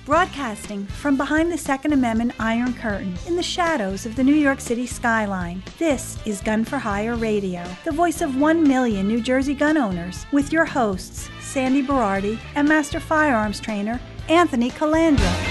Broadcasting from behind the Second Amendment Iron Curtain in the shadows of the New York City skyline, this is Gun for Hire Radio, the voice of 1 million New Jersey gun owners, with your hosts, Sandy Berardi and Master Firearms Trainer, Anthony Calandra.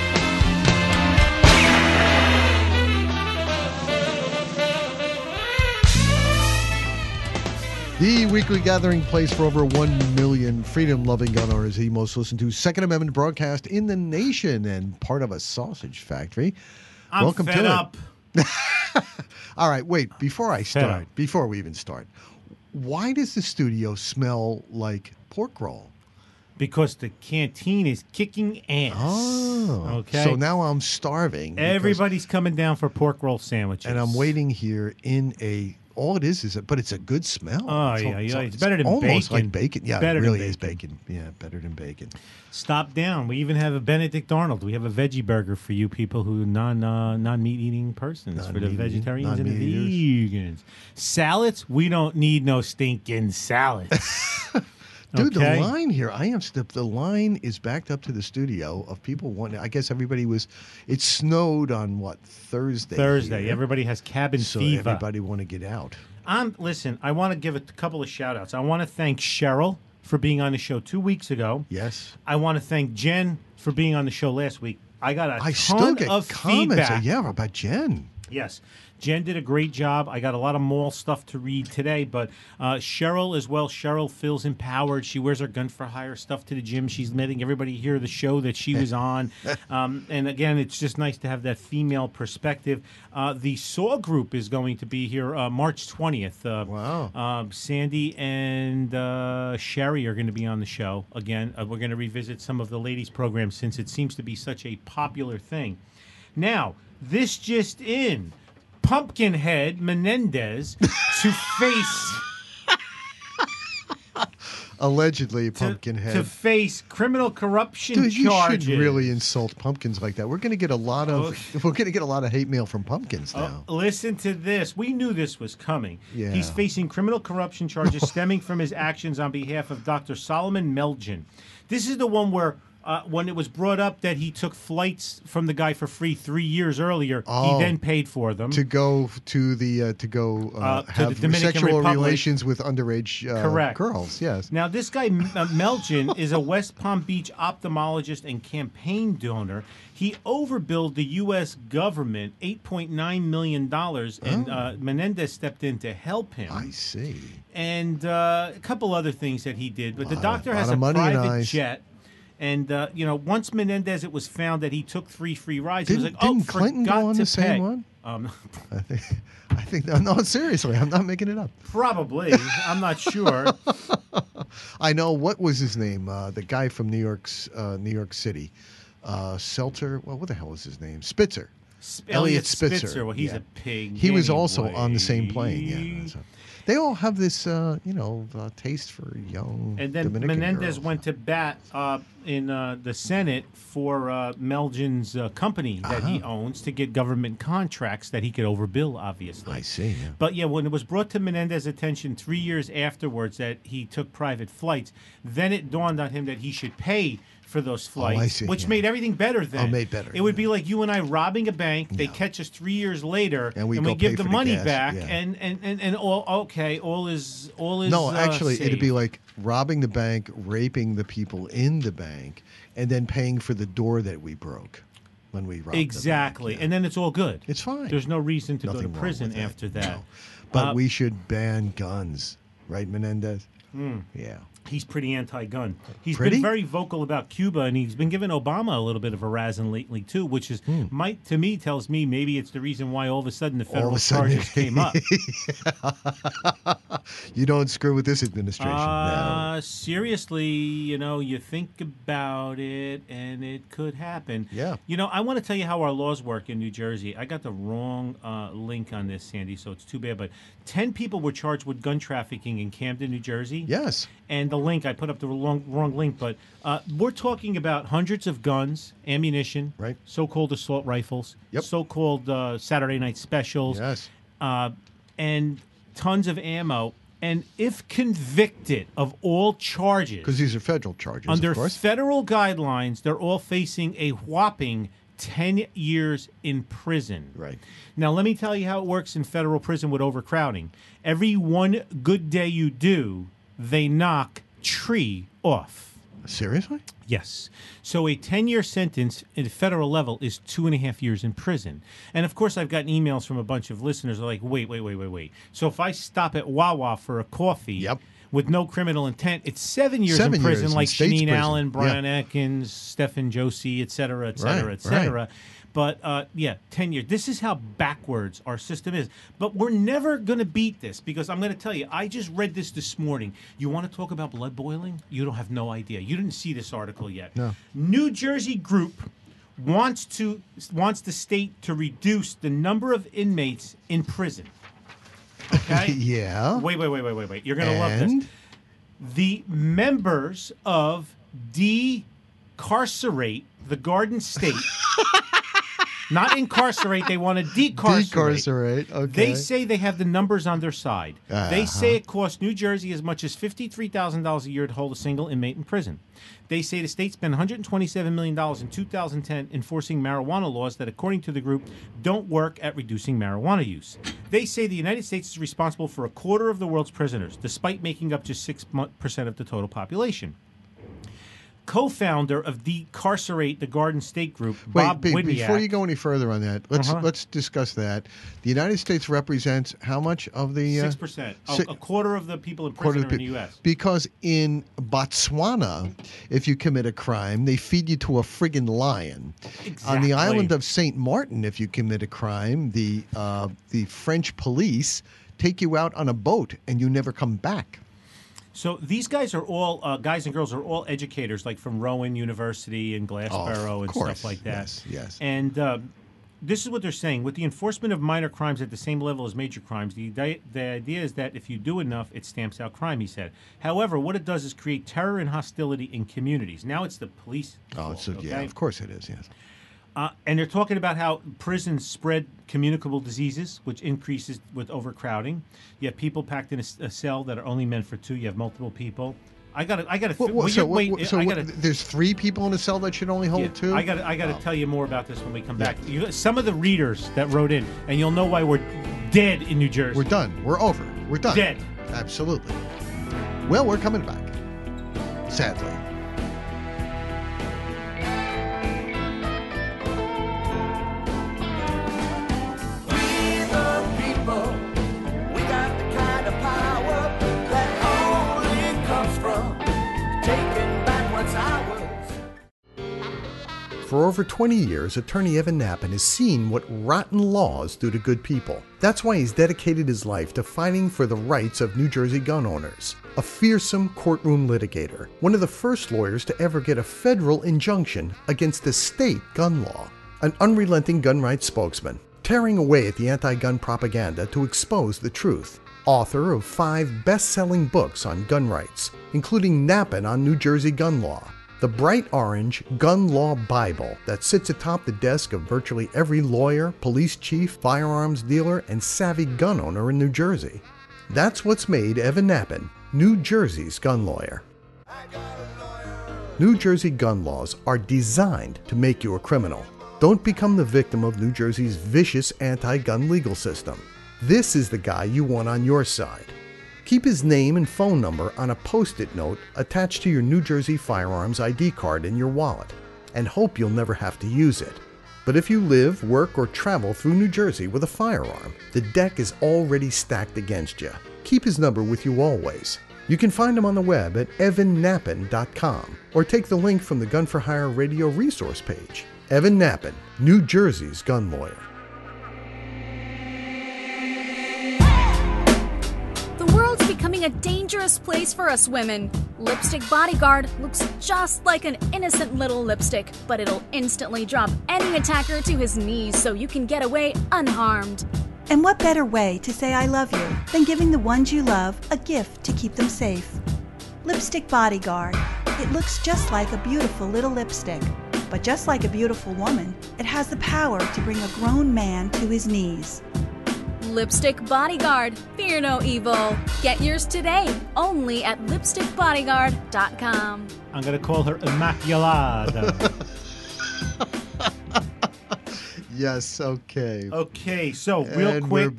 The weekly gathering place for over 1 million freedom-loving gun owners, the most listened to Second Amendment broadcast in the nation and part of a sausage factory. Welcome fed to up. It. All right, wait, before we even start, why does the studio smell like pork roll? Because the canteen is kicking ass. Oh, okay. So now I'm starving. Everybody's coming down for pork roll sandwiches. And I'm waiting here in a... All it is, but it's a good smell. Oh, it's better than almost bacon. Like bacon. Yeah, better it really than is bacon. Yeah, better than bacon. Stop down. We even have a Benedict Arnold. We have a veggie burger for you people who non-meat eating persons, for the vegetarians and the vegans. Salads, we don't need no stinking salads. Dude, okay. The line here, the line is backed up to the studio of people wanting. I guess everybody was. It snowed on what, Thursday? Here. Everybody has cabin fever. So everybody want to get out. Listen, I want to give a couple of shout outs. I want to thank Cheryl for being on the show 2 weeks ago. Yes. I want to thank Jen for being on the show last week. I got a ton still get of comments. feedback. Yeah, about Jen. Yes. Jen did a great job. I got a lot of mall stuff to read today, but Cheryl as well. Cheryl feels empowered. She wears her gun for hire stuff to the gym. She's letting everybody hear the show that she was on. And again, it's just nice to have that female perspective. The SAW group is going to be here March 20th. Wow. Sandy and Sherry are going to be on the show. Again, we're going to revisit some of the ladies' programs since it seems to be such a popular thing. Now, this just in. Pumpkinhead Menendez to face allegedly Pumpkinhead to face criminal corruption Dude, charges. You shouldn't really insult pumpkins like that. We're going to get a lot of hate mail from pumpkins now. Listen to this. We knew this was coming. Yeah. He's facing criminal corruption charges stemming from his actions on behalf of Dr. Solomon Melgen. This is the one where when it was brought up that he took flights from the guy for free 3 years earlier, he then paid for them to go to the have the Dominican sexual Republic. Relations with underage girls. Yes. Now this guy Melgen is a West Palm Beach ophthalmologist and campaign donor. He overbilled the U.S. government $8.9 million, and Menendez stepped in to help him. I see. And a couple other things that he did, but the doctor has a money private jet. And, once Menendez, it was found that he took 3 free rides. He was like, didn't Clinton go on the same one? I think no, seriously, I'm not making it up. Probably. I'm not sure. I know. What was his name? The guy from New York City. Seltzer. Well, what the hell was his name? Spitzer. Elliot Spitzer. Well, he's a pig. He was also on the same plane. Yeah. So. They all have this, taste for young And then Dominican Menendez girls. went to bat in the Senate for Melgen's company that he owns to get government contracts that he could overbill, obviously. I see. Yeah. But, when it was brought to Menendez's attention 3 years afterwards that he took private flights, then it dawned on him that he should pay for those flights, which made everything better then. made better. It would be like you and I robbing a bank. They catch us 3 years later, and we give the money gas. back, Yeah. and all is No, actually, saved. it'd be like robbing the bank, raping the people in the bank, and then paying for the door that we broke when we robbed exactly, the bank. Yeah. and then it's all good. It's fine. There's no reason to Nothing go wrong to prison with that. after that. No. But we should ban guns, right, Menendez? Yeah. He's pretty anti-gun. He's Pretty? been very vocal about Cuba, and he's been giving Obama a little bit of a razzing lately too, which is tells me maybe it's the reason why all of a sudden the federal charges came up. You don't screw with this administration. No. Seriously, you think about it, and it could happen. Yeah. I want to tell you how our laws work in New Jersey. I got the wrong link on this, Sandy, so it's too bad. But 10 people were charged with gun trafficking in Camden, New Jersey. Yes. And the link, I put up the wrong link, but we're talking about hundreds of guns, ammunition, right? So-called assault rifles, yep. So-called Saturday night specials, yes, and tons of ammo. And if convicted of all charges, Because these are federal charges, under of course. federal guidelines, they're all facing a whopping 10 years in prison. Right. Now, let me tell you how it works in federal prison with overcrowding. Every one good day you do, they knock tree off. Seriously? Yes. So a 10-year sentence at the federal level is 2.5 years in prison. And, of course, I've gotten emails from a bunch of listeners like, wait. So if I stop at Wawa for a coffee Yep. with no criminal intent, it's 7 years 7 in prison, years in like state's Shanine prison. Allen, Brian Yeah. Atkins, Stephen Josie, et cetera, et cetera, Right, et cetera. right. But, 10 years. This is how backwards our system is. But we're never going to beat this because I'm going to tell you, I just read this morning. You want to talk about blood boiling? You don't have no idea. You didn't see this article yet. No. New Jersey group wants the state to reduce the number of inmates in prison. Okay? Yeah. Wait. You're going to love this. The members of decarcerate the Garden State, not incarcerate, they want to decarcerate. Decarcerate, okay. They say they have the numbers on their side. They say it costs New Jersey as much as $53,000 a year to hold a single inmate in prison. They say the state spent $127 million in 2010 enforcing marijuana laws that, according to the group, don't work at reducing marijuana use. They say the United States is responsible for a quarter of the world's prisoners, despite making up just 6% of the total population. Co-founder of Decarcerate the Garden State Group, Bob Widniak. Before you go any further on that, let's discuss that. The United States represents how much of the 6%, a quarter of the people in prison are in the U.S. Because in Botswana, if you commit a crime, they feed you to a friggin' lion. Exactly. On the island of Saint Martin, if you commit a crime, the French police take you out on a boat and you never come back. So these guys are all guys and girls are all educators, like from Rowan University and Glassboro and stuff like that. Yes. And this is what they're saying: with the enforcement of minor crimes at the same level as major crimes, the idea is that if you do enough, it stamps out crime. He said. However, what it does is create terror and hostility in communities. Now it's the police. Yeah, of course it is. Yes. And they're talking about how prisons spread communicable diseases, which increases with overcrowding. You have people packed in a cell that are only meant for two. You have multiple people. I got to. There's 3 people in a cell that should only hold 2. I got to tell you more about this when we come back. Some of the readers that wrote in, and you'll know why we're dead in New Jersey. We're done. We're over. We're done. Dead. Absolutely. Well, we're coming back. Sadly. For over 20 years, attorney Evan Nappen has seen what rotten laws do to good people. That's why he's dedicated his life to fighting for the rights of New Jersey gun owners. A fearsome courtroom litigator, one of the first lawyers to ever get a federal injunction against a state gun law. An unrelenting gun rights spokesman, tearing away at the anti-gun propaganda to expose the truth. Author of 5 best-selling books on gun rights, including Nappen on New Jersey gun law, the bright orange Gun Law Bible that sits atop the desk of virtually every lawyer, police chief, firearms dealer, and savvy gun owner in New Jersey. That's what's made Evan Nappen New Jersey's gun lawyer. New Jersey gun laws are designed to make you a criminal. Don't become the victim of New Jersey's vicious anti-gun legal system. This is the guy you want on your side. Keep his name and phone number on a Post-it note attached to your New Jersey firearms ID card in your wallet, and hope you'll never have to use it. But if you live, work, or travel through New Jersey with a firearm, the deck is already stacked against you. Keep his number with you always. You can find him on the web at evannappen.com, or take the link from the Gun for Hire radio resource page. Evan Nappen, New Jersey's gun lawyer. Becoming a dangerous place for us women. Lipstick Bodyguard looks just like an innocent little lipstick, but it'll instantly drop any attacker to his knees so you can get away unharmed. And what better way to say I love you than giving the ones you love a gift to keep them safe? Lipstick Bodyguard. It looks just like a beautiful little lipstick, but just like a beautiful woman, it has the power to bring a grown man to his knees. Lipstick Bodyguard. Fear no evil. Get yours today, only at lipstickbodyguard.com. I'm going to call her Immaculada. Yes, okay. Okay, so real quick,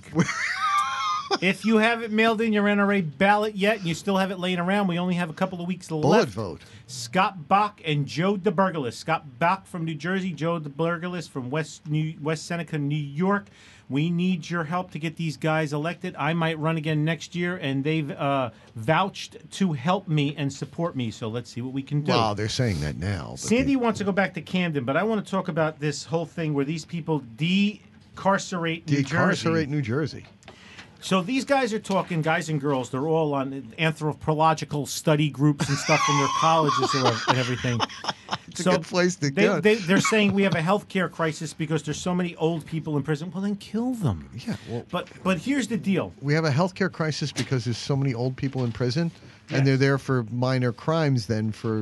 if you haven't mailed in your NRA ballot yet and you still have it laying around, we only have a couple of weeks left. Bullet vote. Scott Bach and Joe DeBurgalis. Scott Bach from New Jersey, Joe DeBurgalis from West Seneca, New York. We need your help to get these guys elected. I might run again next year, and they've vouched to help me and support me. So let's see what we can do. Wow, they're saying that now. Sandy wants to go back to Camden, but I want to talk about this whole thing where these people decarcerate New Jersey. Decarcerate New Jersey. So these guys are talking, guys and girls, they're all on anthropological study groups and stuff in their colleges and everything. It's a good place to go. They're saying we have a healthcare crisis because there's so many old people in prison. Well, then kill them. Yeah. Well, but here's the deal. We have a healthcare crisis because there's so many old people in prison, Yes. and they're there for minor crimes than for,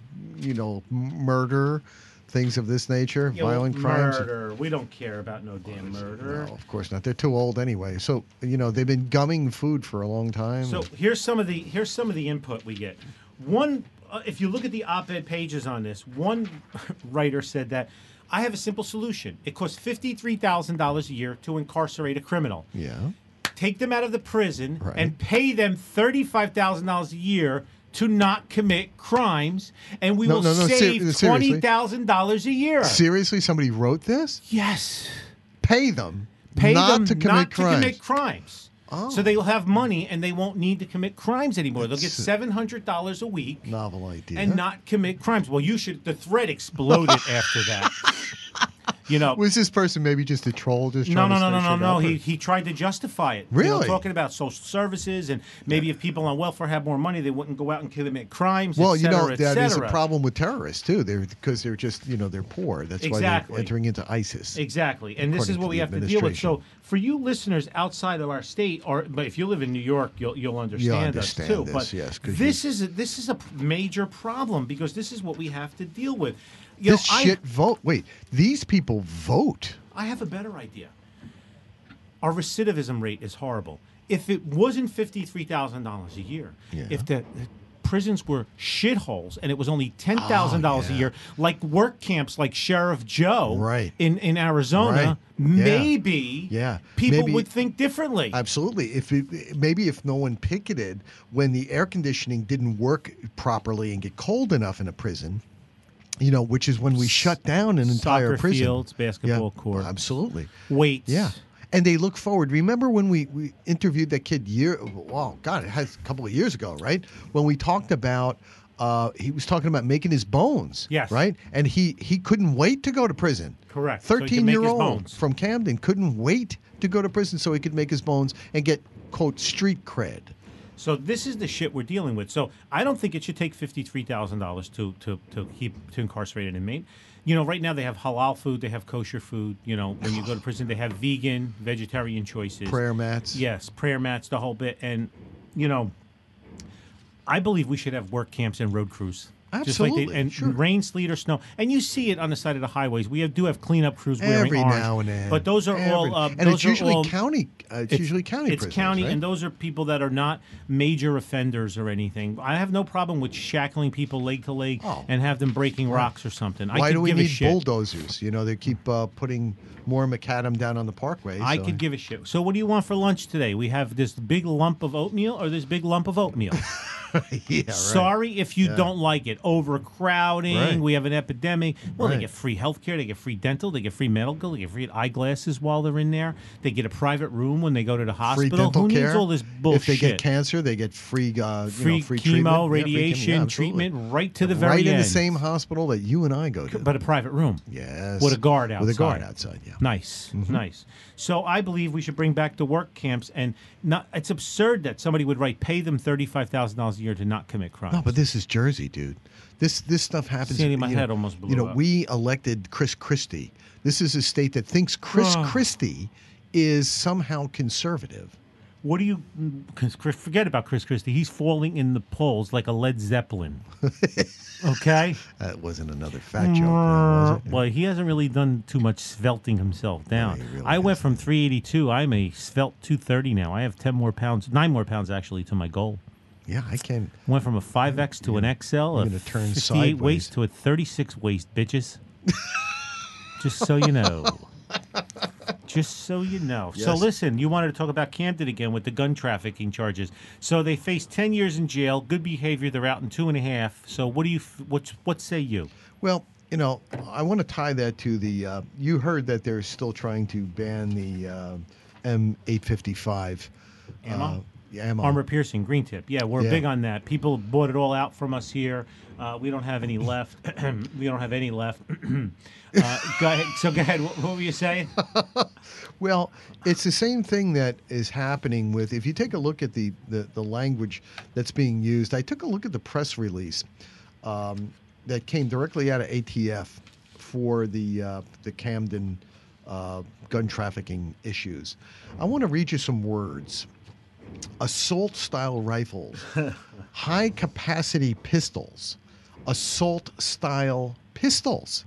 murder, things of this nature, violent crimes. Murder. We don't care about no damn murder. No, of course not. They're too old anyway. So, they've been gumming food for a long time. So here's some of the input we get. One, if you look at the op-ed pages on this, one writer said that I have a simple solution. It costs $53,000 a year to incarcerate a criminal. Yeah. Take them out of the prison Right. and pay them $35,000 a year to not commit crimes, and we will save $20,000 a year. Seriously, somebody wrote this? Yes. Pay them Pay not them to commit not crimes. to commit crimes. Oh. So they'll have money and they won't need to commit crimes anymore. They'll get $700 a week Novel idea. and not commit crimes. Well, the thread exploded after that. Was this person maybe just a troll? Just No. trying to He tried to justify it. Really? Talking about social services and maybe if people on welfare had more money, they wouldn't go out and commit crimes. Well, et cetera, that is a cetera. problem with terrorists too. Because they're just they're poor. That's why Exactly. they're entering into ISIS. Exactly, and this is according what to we the have to deal with. administration. So, for you listeners outside of our state, but if you live in New York, you'll understand us too. this, But yes, 'cause this is a major problem because this is what we have to deal with. Vote. Wait, these people vote. I have a better idea. Our recidivism rate is horrible. If it wasn't $53,000 a year, Yeah. if the prisons were shitholes and it was only $10,000 a year, like work camps like Sheriff Joe Right. in Arizona, Right. Yeah. maybe people Maybe- would think differently. Absolutely. If no one picketed when the air conditioning didn't work properly and get cold enough in a prison, which is when we shut down an entire Soccer prison. fields, basketball court. Absolutely. Weights. Yeah. And they look forward. Remember when we interviewed that kid it has a couple of years ago, right? When we talked about, he was talking about making his bones. Yes. Right? And he couldn't wait to go to prison. Correct. So he could make his 13-year-old bones. from Camden couldn't wait to go to prison so he could make his bones and get, quote, street cred. So this is the shit we're dealing with. So I don't think it should take $53,000 to incarcerate an inmate. Right now they have halal food, they have kosher food. When you go to prison, they have vegan, vegetarian choices. Prayer mats. Yes, prayer mats, the whole bit. And I believe we should have work camps and road crews. Absolutely, and sure. rain, sleet, or snow, and you see it on the side of the highways. We do have cleanup crews wearing Every orange, now and then. but those are all. And those it's are usually all- county. It's usually county. It's prisons, county, right? and those are people that are not major offenders or anything. I have no problem with shackling people leg to leg and have them breaking rocks or something. I Why could do we give a need shit. bulldozers? They keep putting more macadam down on the parkway. I so- could give a shit. So what do you want for lunch today? We have this big lump of oatmeal or this big lump of oatmeal? Yeah, right. Sorry if you don't like it. Overcrowding. Right. We have an epidemic. Well, they Right. get free health care. They get free dental. They get free medical. They get free eyeglasses while they're in there. They get a private room when they go to the Free hospital. dental Who care. needs all this bullshit? If they get cancer, they get free, free free chemo, treatment. Yeah, free radiation, chemo. Yeah, absolutely. treatment, right to the very right end. in the same hospital that you and I go to. But a private room. Yes. With a guard outside. With a guard outside, yeah. Nice, Mm-hmm. nice. So I believe we should bring back the work camps, and it's absurd that somebody would pay them $35,000 a year to not commit crimes. No, but this is Jersey, dude. This stuff happens. Sandy, my head almost blew up. We elected Chris Christie. This is a state that thinks Chris Christie is somehow conservative, What do you? Forget about Chris Christie. He's falling in the polls like a Led Zeppelin. Okay. That wasn't another fat joke, was it? Well, he hasn't really done too much svelting himself down. he really I went from 382. I'm a svelte 230 now. I have 9 more pounds actually to my goal. Yeah, I can. Went from a 5X to an XL, You're a gonna turn 58 sideways. waist to a 36 waist, bitches. Just so you know. Just so you know. So Yes. listen, you wanted to talk about Camden again with the gun trafficking charges. So they face 10 years in jail. Good behavior. They're out in 2.5. So what say you? Well, I want to tie that to the. You heard that they're still trying to ban the M855 Ammo? ammo. Armor piercing, green tip. Yeah, we're Yeah. big on that. People bought it all out from us here. We don't have any left. We don't have any left. Go ahead. So go ahead. What were you saying? Well, it's the same thing that is happening with. If you take a look at the language that's being used, I took a look at the press release that came directly out of ATF for the Camden gun trafficking issues. I want to read you some words. Assault-style rifles, high-capacity pistols, assault-style pistols.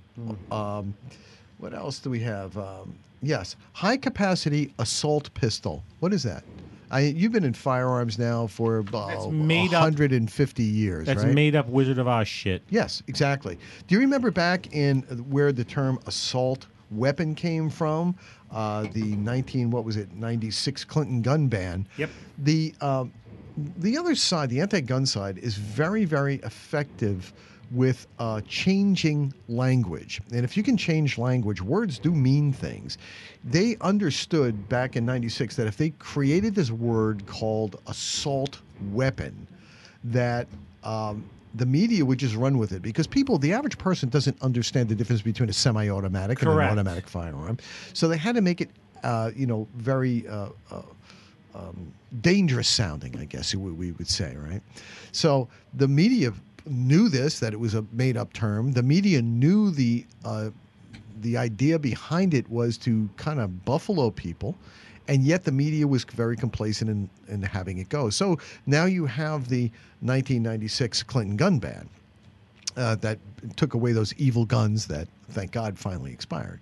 What else do we have? Yes, high-capacity assault pistol. What is that? You've been in firearms now for made up- 150 years, That's right? made up Wizard of Oz shit. Yes, exactly. Do you remember back in where the term assault weapon came from? The 96 Clinton gun ban. Yep. The other side, the anti-gun side, is very, very effective with changing language. And if you can change language, words do mean things. They understood back in 96 that if they created this word called assault weapon, that the media would just run with it because the average person doesn't understand the difference between a semi-automatic and an Correct. automatic firearm. So they had to make it, very dangerous sounding, I guess we would say, right? So the media knew that it was a made-up term. The media knew the idea behind it was to kind of buffalo people, and yet the media was very complacent in having it go. So now you have the 1996 Clinton gun ban that took away those evil guns that, thank God, finally expired.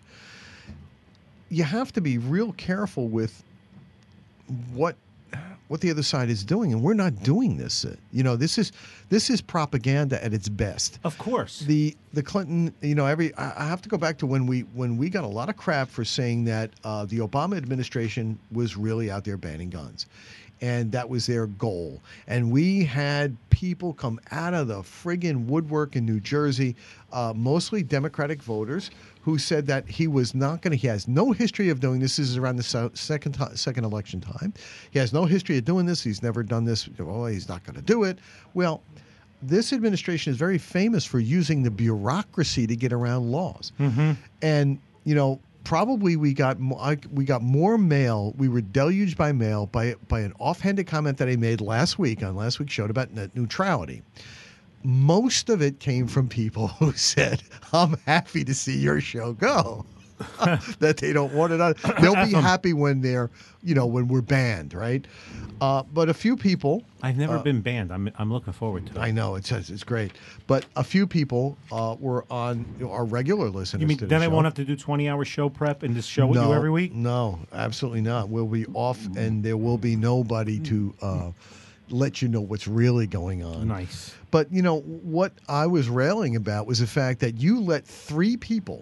You have to be real careful with what the other side is doing, and we're not doing this. This is propaganda at its best. Of course. The Clinton, I have to go back to when we got a lot of crap for saying that the Obama administration was really out there banning guns, and that was their goal. And we had people come out of the friggin' woodwork in New Jersey, mostly Democratic voters, who said that he was not going to. He has no history of doing this. This is around the second election time. He has no history of doing this. He's never done this. Oh, he's not going to do it. Well, this administration is very famous for using the bureaucracy to get around laws. Mm-hmm. And probably we got more mail. We were deluged by mail by an offhanded comment that I made last week on last week's show about net neutrality. Most of it came from people who said, "I'm happy to see your show go." That they don't want it on. They'll be happy when when we're banned, right? But a few people. I've never been banned. I'm looking forward to it. I know it's great, but a few people were on our regular listeners. You mean to the then I show. won't have to do 20-hour show prep and this show with you every week? No, absolutely not. We'll be off, and there will be nobody to let you know what's really going on. Nice. But what I was railing about was the fact that you let three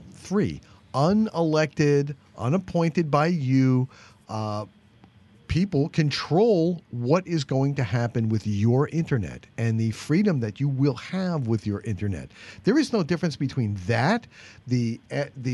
unelected, unappointed by you, people control what is going to happen with your internet and the freedom that you will have with your internet. There is no difference between that, the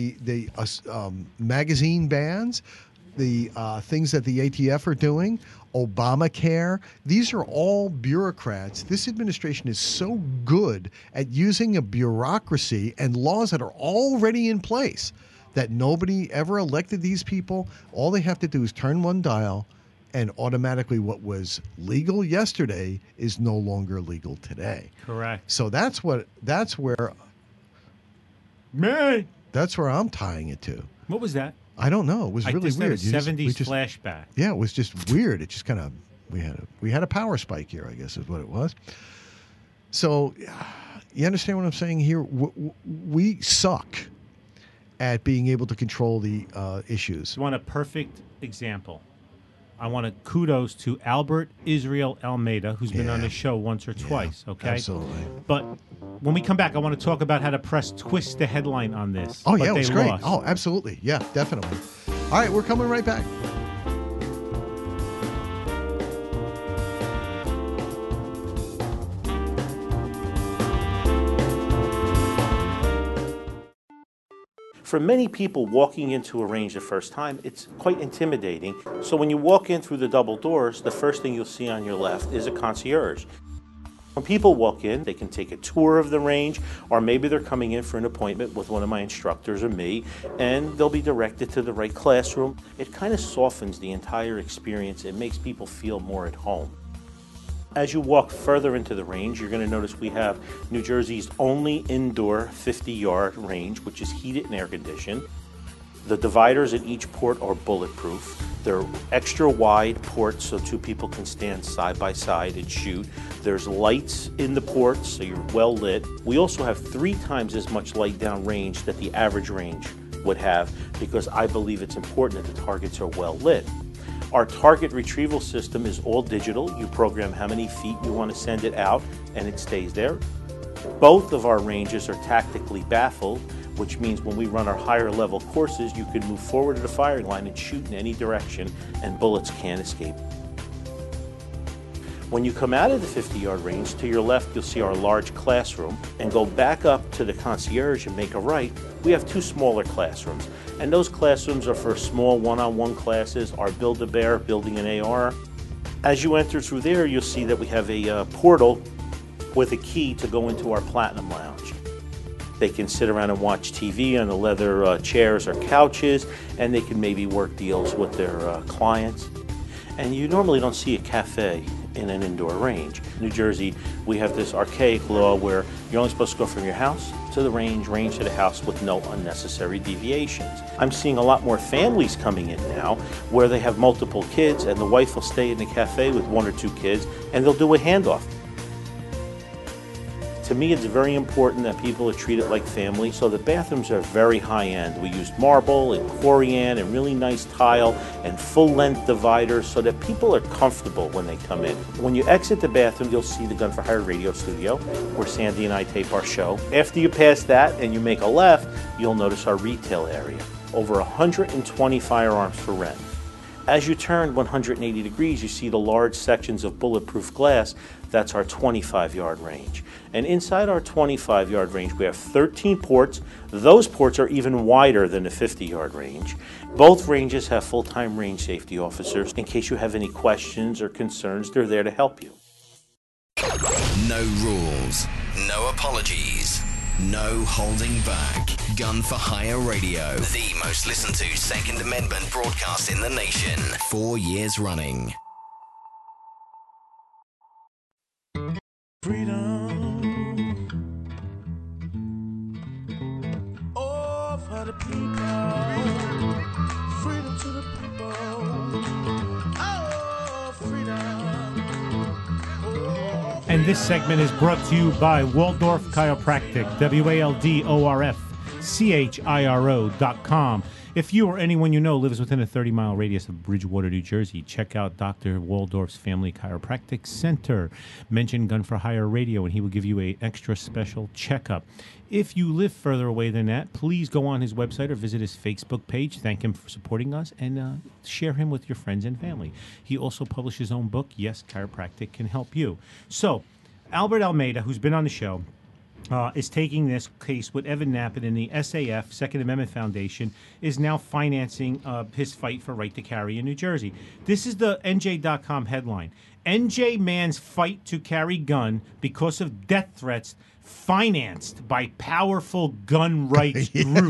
magazine bans, the things that the ATF are doing, Obamacare. These are all bureaucrats. This administration is so good at using a bureaucracy and laws that are already in place that nobody ever elected these people. All they have to do is turn one dial, and automatically what was legal yesterday is no longer legal today. Correct. So that's where Man. I'm tying it to. What was that? I don't know. It was really just had weird. a 70s flashback. Yeah, it was just weird. It just kind of we had a power spike here, I guess is what it was. So, you understand what I'm saying here? We suck at being able to control the issues. You want a perfect example? I want to kudos to Albert Israel Almeida, who's been on the show once or twice, okay? Absolutely. But when we come back, I want to talk about how the press twist the headline on this. Oh, but yeah, it was they great. lost. Oh, absolutely. Yeah, definitely. All right, we're coming right back. For many people, walking into a range the first time, it's quite intimidating. So when you walk in through the double doors, the first thing you'll see on your left is a concierge. When people walk in, they can take a tour of the range, or maybe they're coming in for an appointment with one of my instructors or me, and they'll be directed to the right classroom. It kind of softens the entire experience. It makes people feel more at home. As you walk further into the range, you're going to notice we have New Jersey's only indoor 50-yard range, which is heated and air conditioned. The dividers at each port are bulletproof. They're extra wide ports so two people can stand side by side and shoot. There's lights in the ports, so you're well lit. We also have 3 times as much light down range that the average range would have, because I believe it's important that the targets are well lit. Our target retrieval system is all digital. You program how many feet you want to send it out, and it stays there. Both of our ranges are tactically baffled, which means when we run our higher level courses, you can move forward to the firing line and shoot in any direction, and bullets can't escape. When you come out of the 50-yard range, to your left you'll see our large classroom, and go back up to the concierge and make a right. We have 2 smaller classrooms, and those classrooms are for small one-on-one classes, our Build-A-Bear, building an AR. As you enter through there, you'll see that we have a portal with a key to go into our Platinum Lounge. They can sit around and watch TV on the leather chairs or couches, and they can maybe work deals with their clients. And you normally don't see a cafe in an indoor range. In New Jersey, we have this archaic law where you're only supposed to go from your house to the range to the house with no unnecessary deviations. I'm seeing a lot more families coming in now where they have multiple kids, and the wife will stay in the cafe with 1 or 2 kids, and they'll do a handoff. To me, it's very important that people are treated like family, so the bathrooms are very high-end. We used marble and corian and really nice tile and full-length dividers so that people are comfortable when they come in. When you exit the bathroom, you'll see the Gun for Hire radio studio, where Sandy and I tape our show. After you pass that and you make a left, you'll notice our retail area. Over 120 firearms for rent. As you turn 180 degrees, you see the large sections of bulletproof glass. That's our 25-yard range. And inside our 25-yard range, we have 13 ports. Those ports are even wider than the 50-yard range. Both ranges have full-time range safety officers. In case you have any questions or concerns, they're there to help you. No rules, no apologies, no holding back. Gun for Hire Radio, the most listened to Second Amendment broadcast in the nation. 4 years running. Freedom. Oh, for the people. Freedom to the people. Oh, freedom. Oh, And this segment is brought to you by Waldorf Chiropractic, WALDORFCHIRO.com. If you or anyone you know lives within a 30-mile radius of Bridgewater, New Jersey, check out Dr. Waldorf's Family Chiropractic Center. Mention Gun for Hire Radio, and he will give you an extra special checkup. If you live further away than that, please go on his website or visit his Facebook page. Thank him for supporting us, and share him with your friends and family. He also published his own book, Yes, Chiropractic Can Help You. So, Albert Almeida, who's been on the show, is taking this case with Evan Nappen, and the SAF, Second Amendment Foundation, is now financing his fight for right to carry in New Jersey. This is the NJ.com headline. NJ man's fight to carry gun because of death threats financed by powerful gun rights group.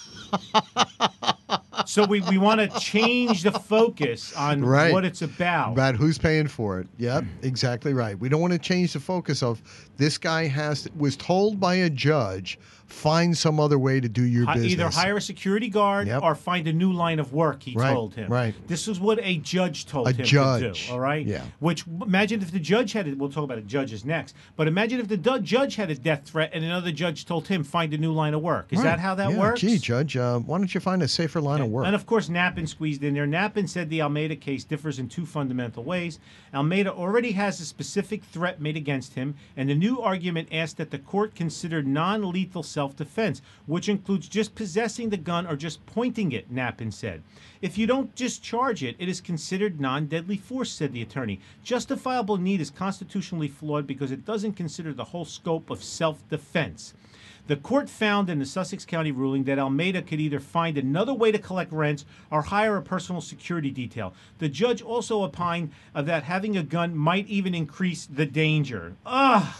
So we want to change the focus on what it's about. About who's paying for it. Yep, exactly right. We don't want to change the focus of this guy was told by a judge find some other way to do your business. Either hire a security guard Yep. or find a new line of work, he Right, told him. right. This is what a judge told him to judge, do, all right? yeah. Which, imagine if the judge had it, we'll talk about the judges next, but imagine if the judge had a death threat and another judge told him, find a new line of work. Is Right. that how that Yeah, works? Gee, Judge, why don't you find a safer line of work? And of course, Knappen squeezed in there. Knappen said the Almeida case differs in two fundamental ways. Almeida already has a specific threat made against him, and the new argument asked that the court consider non-lethal self-defense, which includes just possessing the gun or just pointing it, Knappen said. If you don't discharge it, it is considered non-deadly force, said the attorney. Justifiable need is constitutionally flawed because it doesn't consider the whole scope of self-defense. The court found in the Sussex County ruling that Almeida could either find another way to collect rents or hire a personal security detail. The judge also opined that having a gun might even increase the danger. Ugh!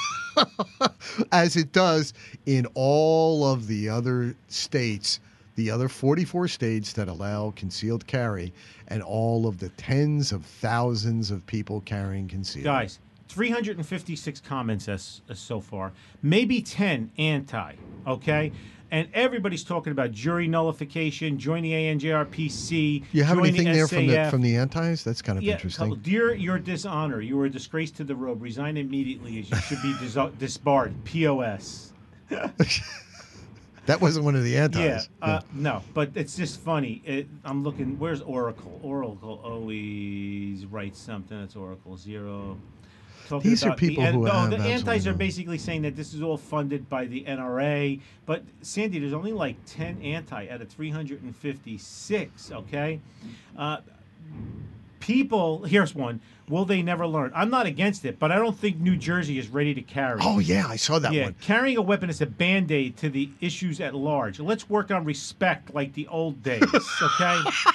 As it does in all of the other states, the other 44 states that allow concealed carry, and all of the tens of thousands of people carrying concealed. Guys, 356 comments as so far, maybe 10 anti, okay? And everybody's talking about jury nullification, join the ANJRPC. You have join anything the there SAF. from the antis? That's kind of Yeah, interesting. dear your dishonor, you are a disgrace to the robe. Resign immediately as you should be disbarred. POS. That wasn't one of the antis. Yeah, no, but it's just funny. I'm looking, where's Oracle? Oracle always writes something. That's Oracle 0. Talking These are about people the, who no, have the antis absolutely are no- basically saying that this is all funded by the NRA. But Sandy, there's only like 10 anti out of 356. Okay, people. Here's one. Will they never learn? I'm not against it, but I don't think New Jersey is ready to carry. Oh, yeah, I saw that one. Carrying a weapon is a band-aid to the issues at large. Let's work on respect like the old days, okay?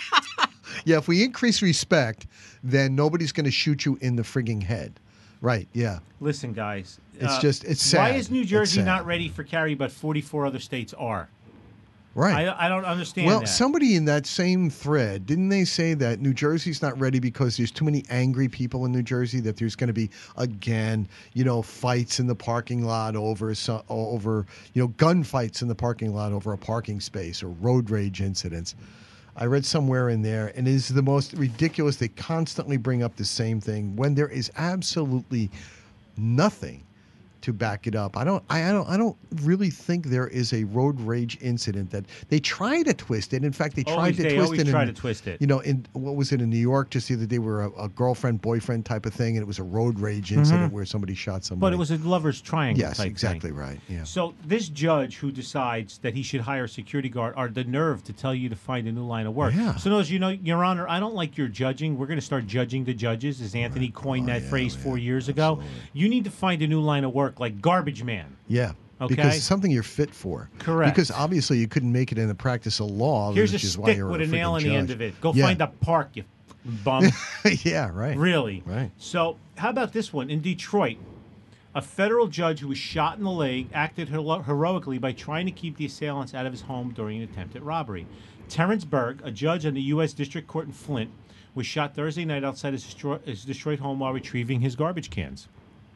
Yeah, if we increase respect, then nobody's going to shoot you in the frigging head. Right, yeah. Listen, guys. It's sad. Why is New It's Jersey sad. not ready for carry, but 44 other states are? Right. I don't understand Well, that. somebody in that same thread, didn't they say that New Jersey's not ready because there's too many angry people in New Jersey, that there's going to be, again, fights in the parking lot over, gunfights in the parking lot over a parking space, or road rage incidents. I read somewhere in there, and it is the most ridiculous. They constantly bring up the same thing when there is absolutely nothing to back it up. I don't really think there is a road rage incident that they try to twist it. In fact, they tried to twist it. In what was it in New York just the other day, where a girlfriend boyfriend type of thing, and it was a road rage incident where somebody shot somebody. But it was a lover's triangle. Yes, type exactly thing. right. Yeah. So this judge who decides that he should hire a security guard are the nerve to tell you to find a new line of work. Yeah. So as you know, Your Honor, I don't like your judging. We're going to start judging the judges, as Anthony coined that phrase 4 years ago. You need to find a new line of work, like garbage man. Yeah. Okay. Because it's something you're fit for. Correct. Because obviously you couldn't make it in the practice of law. Here's a which is why stick you're with a nail freaking in the end judge. of it. Go Yeah. find a park, you bum. Yeah, right. Really? Right. So, how about this one? In Detroit, a federal judge who was shot in the leg acted heroically by trying to keep the assailants out of his home during an attempted robbery. Terrence Berg, a judge on the U.S. District Court in Flint, was shot Thursday night outside his Detroit home while retrieving his garbage cans.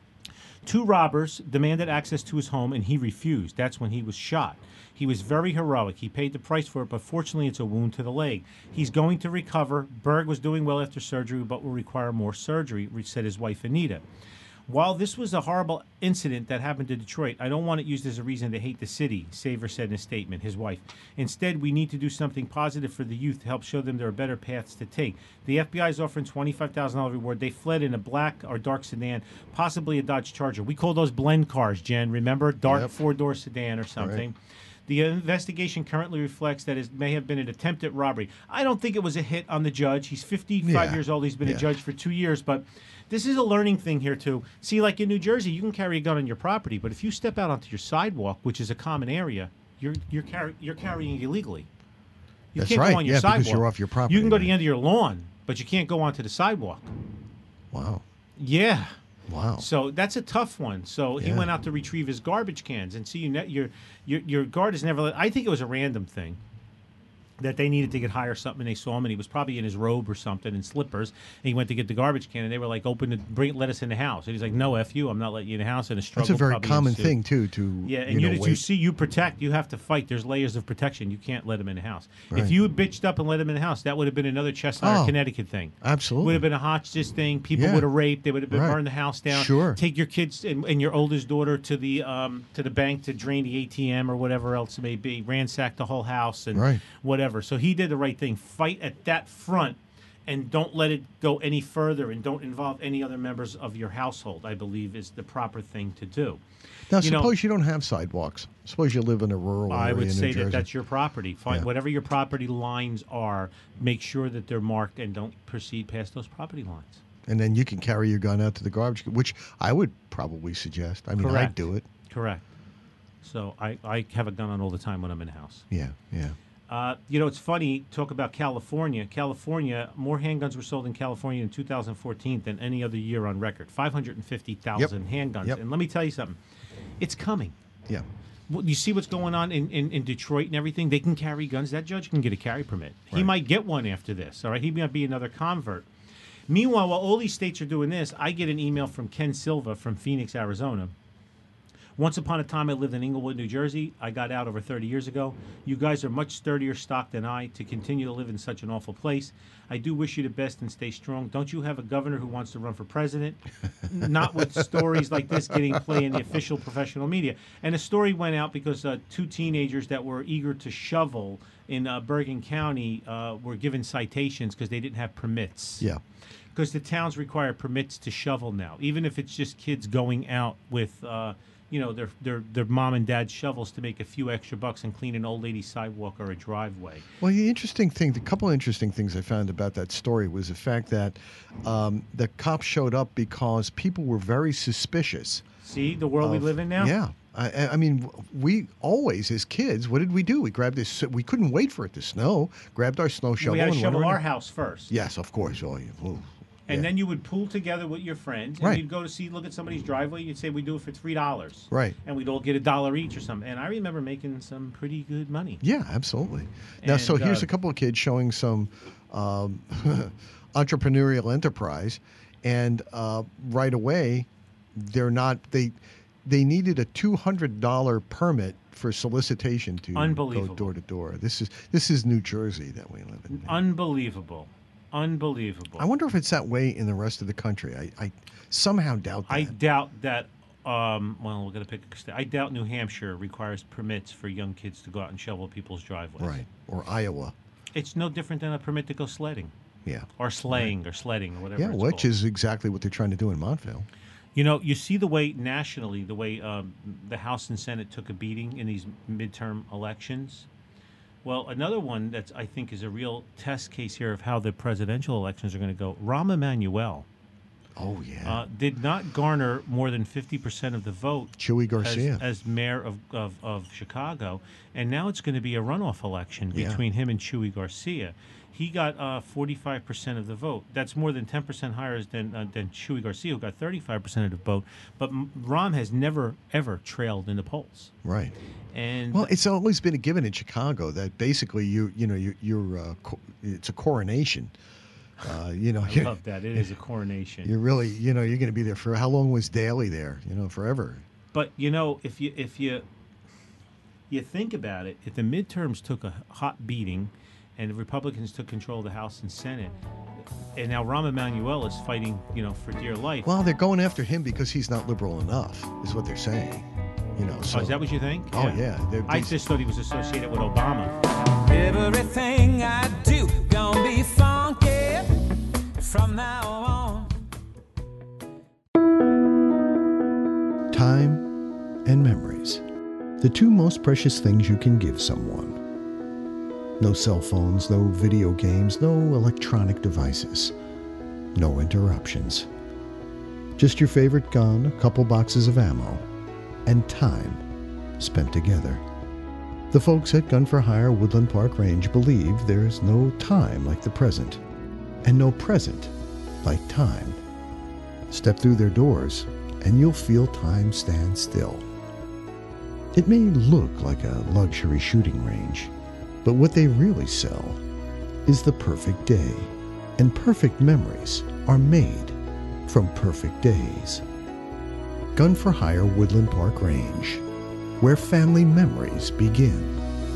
Two robbers demanded access to his home, and he refused. That's when he was shot. He was very heroic. He paid the price for it, but fortunately it's a wound to the leg. He's going to recover. Berg was doing well after surgery, but will require more surgery, said his wife, Anita. While this was a horrible incident that happened to Detroit, I don't want it used as a reason to hate the city, Saver said in a statement, his wife. Instead, we need to do something positive for the youth to help show them there are better paths to take. The FBI is offering $25,000 reward. They fled in a black or dark sedan, possibly a Dodge Charger. We call those blend cars, Jen. Remember? Dark four-door sedan or something. Right. The investigation currently reflects that it may have been an attempted robbery. I don't think it was a hit on the judge. He's 55 years old. He's been a judge for 2 years, but this is a learning thing here, too. See, like in New Jersey, you can carry a gun on your property, but if you step out onto your sidewalk, which is a common area, you're carrying illegally. You That's can't right. go on your Yeah, sidewalk. because you're off your property. You can go to the end of your lawn, but you can't go onto the sidewalk. Wow. Yeah. Wow. So that's a tough one. So he went out to retrieve his garbage cans, and see, your guard is never. I think it was a random thing. that they needed to get high or something, and they saw him, and he was probably in his robe or something and slippers, and he went to get the garbage can, and they were like, let us in the house. And he's like, no, F you, I'm not letting you in the house. And a struggle. That's a very probably common ensued. thing, too, to, Yeah, and you protect, you have to fight. There's layers of protection. You can't let him in the house. Right. If you had bitched up and let him in the house, that would have been another Cheshire, Connecticut thing. Absolutely. Would have been a Hotchkiss thing. People would have raped. They would have burned the house down. Sure. Take your kids and your oldest daughter to the bank to drain the ATM or whatever else it may be. Ransack the whole house and whatever. So he did the right thing. Fight at that front and don't let it go any further, and don't involve any other members of your household, I believe, is the proper thing to do. Now, suppose you don't have sidewalks. Suppose you live in a rural area I would in say New Jersey. that's your property. Find whatever your property lines are, make sure that they're marked and don't proceed past those property lines. And then you can carry your gun out to the garbage, which I would probably suggest. I mean, Correct. I'd do it. Correct. So I have a gun on all the time when I'm in the house. Yeah. It's funny, talk about California. More handguns were sold in California in 2014 than any other year on record. 550,000 handguns. Yep. And let me tell you something. It's coming. Yeah. Well, you see what's going on in Detroit and everything? They can carry guns. That judge can get a carry permit. He might get one after this, all right? He might be another convert. Meanwhile, while all these states are doing this, I get an email from Ken Silva from Phoenix, Arizona. Once upon a time, I lived in Englewood, New Jersey. I got out over 30 years ago. You guys are much sturdier stock than I to continue to live in such an awful place. I do wish you the best and stay strong. Don't you have a governor who wants to run for president? Not with stories like this getting play in the official professional media. And a story went out because two teenagers that were eager to shovel in Bergen County were given citations because they didn't have permits. Yeah. Because the towns require permits to shovel now, even if it's just kids going out with their mom and dad's shovels to make a few extra bucks and clean an old lady's sidewalk or a driveway. Well, the couple of interesting things I found about that story was the fact that the cops showed up because people were very suspicious. See the world we live in now? Yeah. I mean, we always, as kids, what did we do? We grabbed this. We couldn't wait for it to snow. Grabbed our snow shovel. We had to and shovel went our around. house first. Yes, of course. And then you would pool together with your friends, and you'd go to look at somebody's driveway. You'd say, we do it for $3. Right. And we'd all get $1 each or something. And I remember making some pretty good money. Yeah, absolutely. Now, so here's a couple of kids showing some entrepreneurial enterprise, and right away, they needed a $200 permit for solicitation to go door to door. This is New Jersey that we live in. Unbelievable. I wonder if it's that way in the rest of the country. I somehow doubt that. I doubt that. We're going to pick a state. I doubt New Hampshire requires permits for young kids to go out and shovel people's driveways. Right. Or Iowa. It's no different than a permit to go sledding. Yeah. Or sleighing or sledding or whatever. Yeah, it's which called. is exactly what they're trying to do in Montville. You see the way nationally, the way the House and Senate took a beating in these midterm elections. Well, another one that I think is a real test case here of how the presidential elections are going to go. Rahm Emanuel. Oh, yeah. Did not garner more than 50% of the vote. Chewy Garcia. As mayor of Chicago. And now it's going to be a runoff election between him and Chewy Garcia. He got 45% of the vote. That's more than 10% higher than Chewy Garcia, who got 35% of the vote. But Rahm has never, ever trailed in the polls. Right. And well, it's always been a given in Chicago that basically it's a coronation. I love that. It is a coronation. You're really, you're going to be there for how long was Daley there? Forever. But if you think about it, if the midterms took a hot beating, and the Republicans took control of the House and Senate, and now Rahm Emanuel is fighting, for dear life. Well, they're going after him because he's not liberal enough, is what they're saying. So, is that what you think? Oh, yeah. I just thought he was associated with Obama. Everything I do gonna be funky from now on. Time and memories. The two most precious things you can give someone. No cell phones, no video games, no electronic devices. No interruptions. Just your favorite gun, a couple boxes of ammo, and time spent together. The folks at Gun for Hire Woodland Park Range believe there's no time like the present, and no present like time. Step through their doors, and you'll feel time stand still. It may look like a luxury shooting range, But what they really sell is the perfect day. And perfect memories are made from perfect days. Gun for Hire Woodland Park Range, where family memories begin.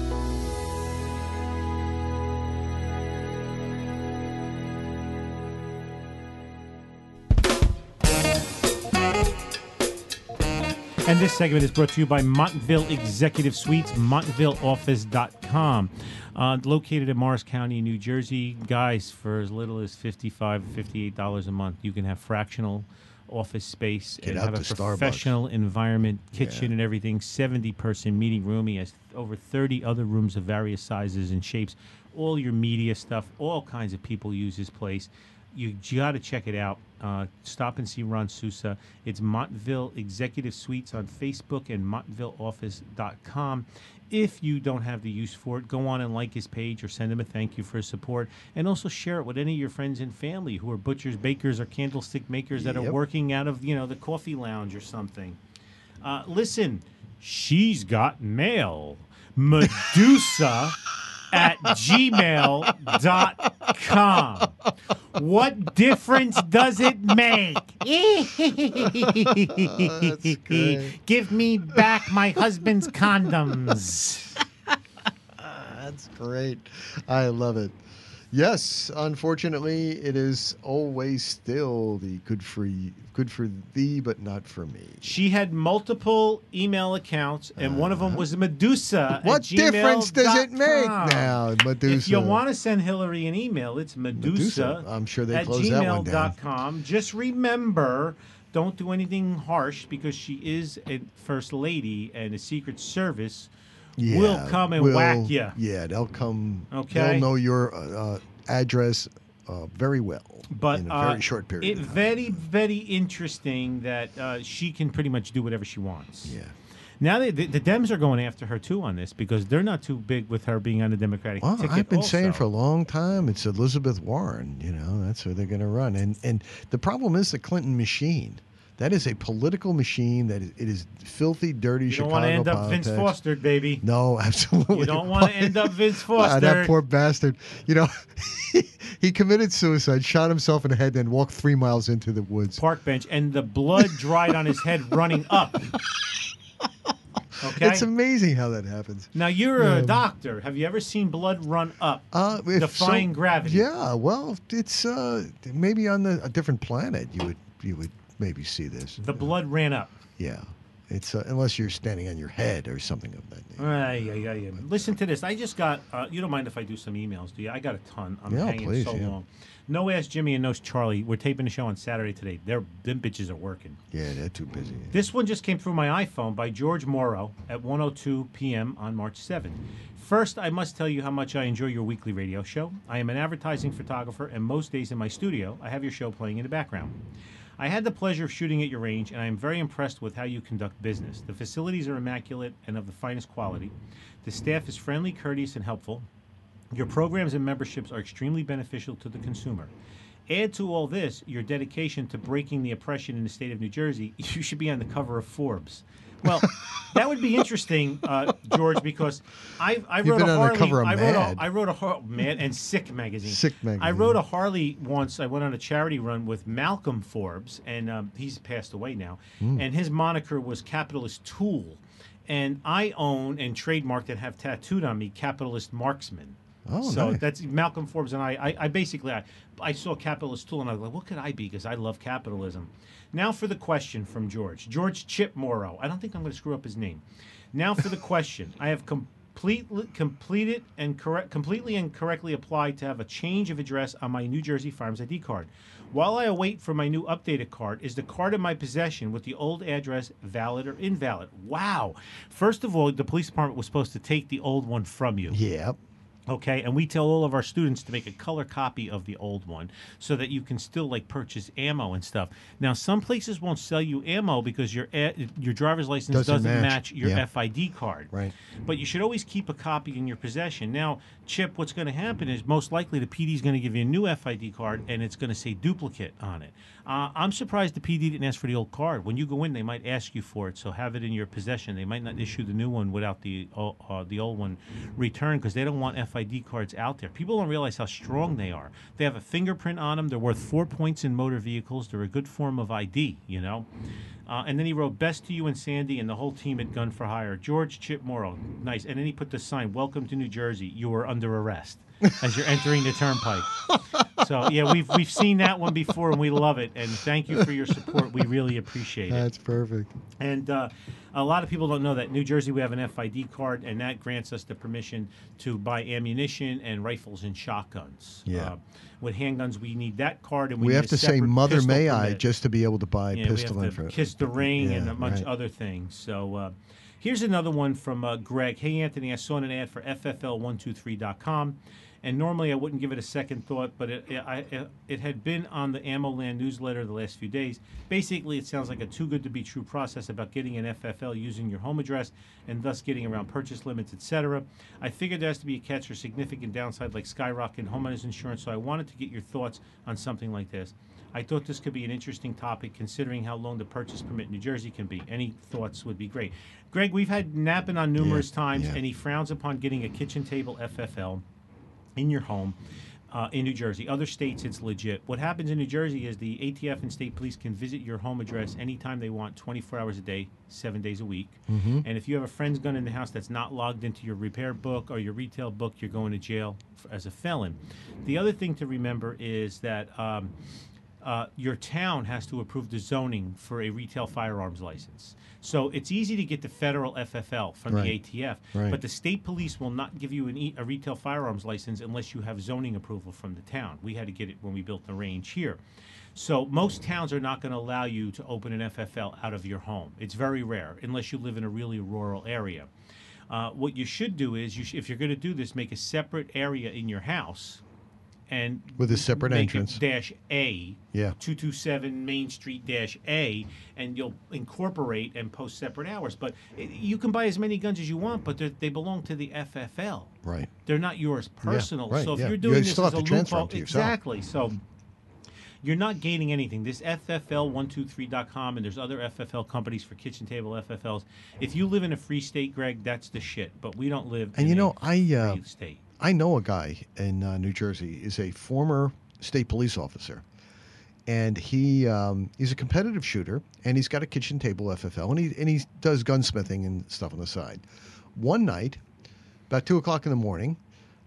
And this segment is brought to you by Montville Executive Suites, MontvilleOffice.com. Located in Morris County, New Jersey. Guys, for as little as $55, $58 a month, you can have fractional office space and have a professional environment, kitchen and everything, 70-person meeting room. He has over 30 other rooms of various sizes and shapes. All your media stuff, all kinds of people use his place. You got to check it out. Stop and see Ron Sousa. It's Montville Executive Suites on Facebook and MontvilleOffice.com. If you don't have the use for it, go on and like his page or send him a thank you for his support. And also share it with any of your friends and family who are butchers, bakers, or candlestick makers that are working out of, the coffee lounge or something. Listen, she's got mail. Medusa at gmail.com. What difference does it make? That's great. Give me back my husband's condoms. That's great. I love it. Yes, unfortunately, it is always still the good for thee, but not for me. She had multiple email accounts, and one of them was Medusa. What difference does it make now, Medusa? If you want to send Hillary an email, it's Medusa. I'm sure they at closed that one down. gmail.com. Just remember, don't do anything harsh because she is a first lady, and the Secret Service will come and whack you. Yeah, they'll come. Okay. They'll know your address very well in a very short period of time. Very, very interesting that she can pretty much do whatever she wants. Yeah. Now the Dems are going after her too on this because they're not too big with her being on the Democratic ticket. I've been saying for a long time it's Elizabeth Warren. That's who they're going to run. And the problem is the Clinton machine. That is a political machine. It is filthy, dirty Chicago politics. You don't want to end up politics. Vince Foster, baby. No, absolutely. You don't want to end up Vince Foster. That poor bastard. He committed suicide, shot himself in the head, then walked 3 miles into the woods. Park bench, and the blood dried on his head running up. Okay? It's amazing how that happens. Now, you're a doctor. Have you ever seen blood run up, defying gravity? Yeah, well, it's maybe on a different planet you would maybe see this. The blood ran up. Yeah. It's unless you're standing on your head or something of that nature. Listen to this. I just got, you don't mind if I do some emails, do you? I got a ton. I'm hanging long. No Ask Jimmy and No Charlie. We're taping the show on Saturday today. Them bitches are working. Yeah, they're too busy. This one just came through my iPhone by George Morrow at 1:02 p.m. on March 7th. First, I must tell you how much I enjoy your weekly radio show. I am an advertising photographer, and most days in my studio, I have your show playing in the background. I had the pleasure of shooting at your range, and I am very impressed with how you conduct business. The facilities are immaculate and of the finest quality. The staff is friendly, courteous, and helpful. Your programs and memberships are extremely beneficial to the consumer. Add to all this your dedication to breaking the oppression in the state of New Jersey. You should be on the cover of Forbes. Well, that would be interesting, George, because I wrote a Harley. I wrote a Mad and Sick magazine. Sick magazine. I wrote a Harley once. I went on a charity run with Malcolm Forbes, and he's passed away now. And his moniker was Capitalist Tool, and I own and trademarked and have tattooed on me Capitalist Marksman. Oh, so nice. that's Malcolm Forbes, and I basically I saw Capitalist Tool, and I was like, what could I be? Because I love capitalism. Now for the question from George Chip Morrow. I don't think I'm going to screw up his name. Now for the question. I have completely and correctly applied to have a change of address on my New Jersey Farms ID card. While I await for my new updated card, is the card in my possession with the old address valid or invalid? Wow. First of all, the police department was supposed to take the old one from you. Yeah. Okay, and we tell all of our students to make a color copy of the old one so that you can still like purchase ammo and stuff. Now, some places won't sell you ammo because your driver's license doesn't match your FID card. Right. But you should always keep a copy in your possession. Now, Chip, what's going to happen is most likely the PD is going to give you a new FID card and it's going to say duplicate on it. I'm surprised the PD didn't ask for the old card. When you go in, they might ask you for it, so have it in your possession. They might not issue the new one without the old one returned because they don't want FID cards out there. People don't realize how strong they are. They have a fingerprint on them. They're worth 4 points in motor vehicles. They're a good form of ID, you know. And then he wrote, best to you and Sandy and the whole team at Gun for Hire. George Chip Morrow. Nice. And then he put the sign, welcome to New Jersey. You are under arrest as you're entering the turnpike. So, yeah, we've seen that one before, and we love it. And thank you for your support. We really appreciate it. That's perfect. And a lot of people don't know that New Jersey, we have an FID card, and that grants us the permission to buy ammunition and rifles and shotguns. Yeah. With handguns, we need that card, and we We need have a to say separate Mother pistol May I permit. just to be able to buy Yeah, pistol we have to info. kiss the ring and Yeah, a bunch right. of other things. So here's another one from Greg. Hey, Anthony, I saw an ad for FFL123.com, and normally I wouldn't give it a second thought, but it had been on the Ammo Land newsletter the last few days. Basically, it sounds like a too-good-to-be-true process about getting an FFL using your home address and thus getting around purchase limits, etc. I figured there has to be a catch or significant downside like skyrocketing homeowners insurance, so I wanted to get your thoughts on something like this. I thought this could be an interesting topic considering how long the purchase permit in New Jersey can be. Any thoughts would be great. Greg, we've had Knappen on numerous times, and he frowns upon getting a kitchen table FFL in your home in New Jersey. Other states, it's legit. What happens in New Jersey is the ATF and state police can visit your home address anytime they want, 24 hours a day, 7 days a week. And if you have a friend's gun in the house that's not logged into your repair book or your retail book, you're going to jail as a felon. The other thing to remember is that your town has to approve the zoning for a retail firearms license. So it's easy to get the federal FFL from the ATF, but the state police will not give you a retail firearms license unless you have zoning approval from the town. We had to get it when we built the range here. So most towns are not going to allow you to open an FFL out of your home. It's very rare, unless you live in a really rural area. What you should do is, if you're going to do this, make a separate area in your house and with a separate make entrance. it -A, Yeah. 227 Main Street -A, and you'll incorporate and post separate hours. But you can buy as many guns as you want, but they belong to the FFL. Right. They're not yours personal. right, So if yeah. you're You doing this still as have a to transfer loophole, them to yourself. exactly. So you're not gaining anything. This FFL123.com, and there's other FFL companies for kitchen table FFLs. If you live in a free state, Greg, that's the shit. But we don't live And in you know, a free state. I know a guy in New Jersey. Is a former state police officer, and he's a competitive shooter, and he's got a kitchen table FFL, and he does gunsmithing and stuff on the side. One night, about 2:00 in the morning,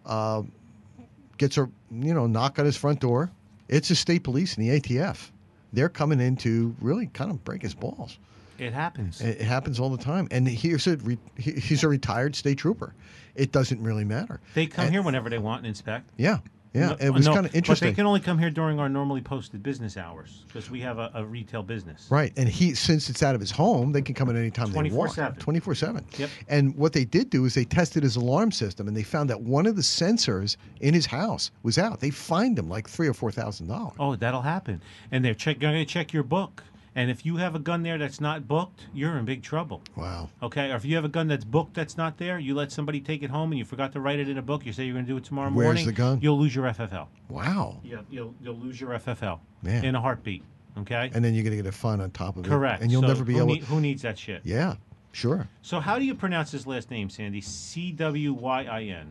gets a knock on his front door. It's the state police and the ATF. They're coming in to really kind of break his balls. It happens. It happens all the time. And he's a retired state trooper. It doesn't really matter. They come here whenever they want and inspect. Yeah. Yeah. No, it was no, kind of interesting. But they can only come here during our normally posted business hours because we have a retail business. Right. And since it's out of his home, they can come in anytime they want. 24/7. 24/7. Yep. And what they did do is they tested his alarm system, and they found that one of the sensors in his house was out. They fined him like $3,000 or $4,000. Oh, that'll happen. And they're going to check your book. And if you have a gun there that's not booked, you're in big trouble. Wow. Okay? Or if you have a gun that's booked that's not there, you let somebody take it home and you forgot to write it in a book, you say you're going to do it tomorrow Where's morning, the gun? you'll lose your FFL. Wow. Yeah, you'll lose your FFL Man. in a heartbeat. Okay? And then you're going to get a fine on top of it. Correct. And you'll So never be able to. who needs that shit? Yeah, sure. So how do you pronounce his last name, Sandy? C-W-Y-I-N.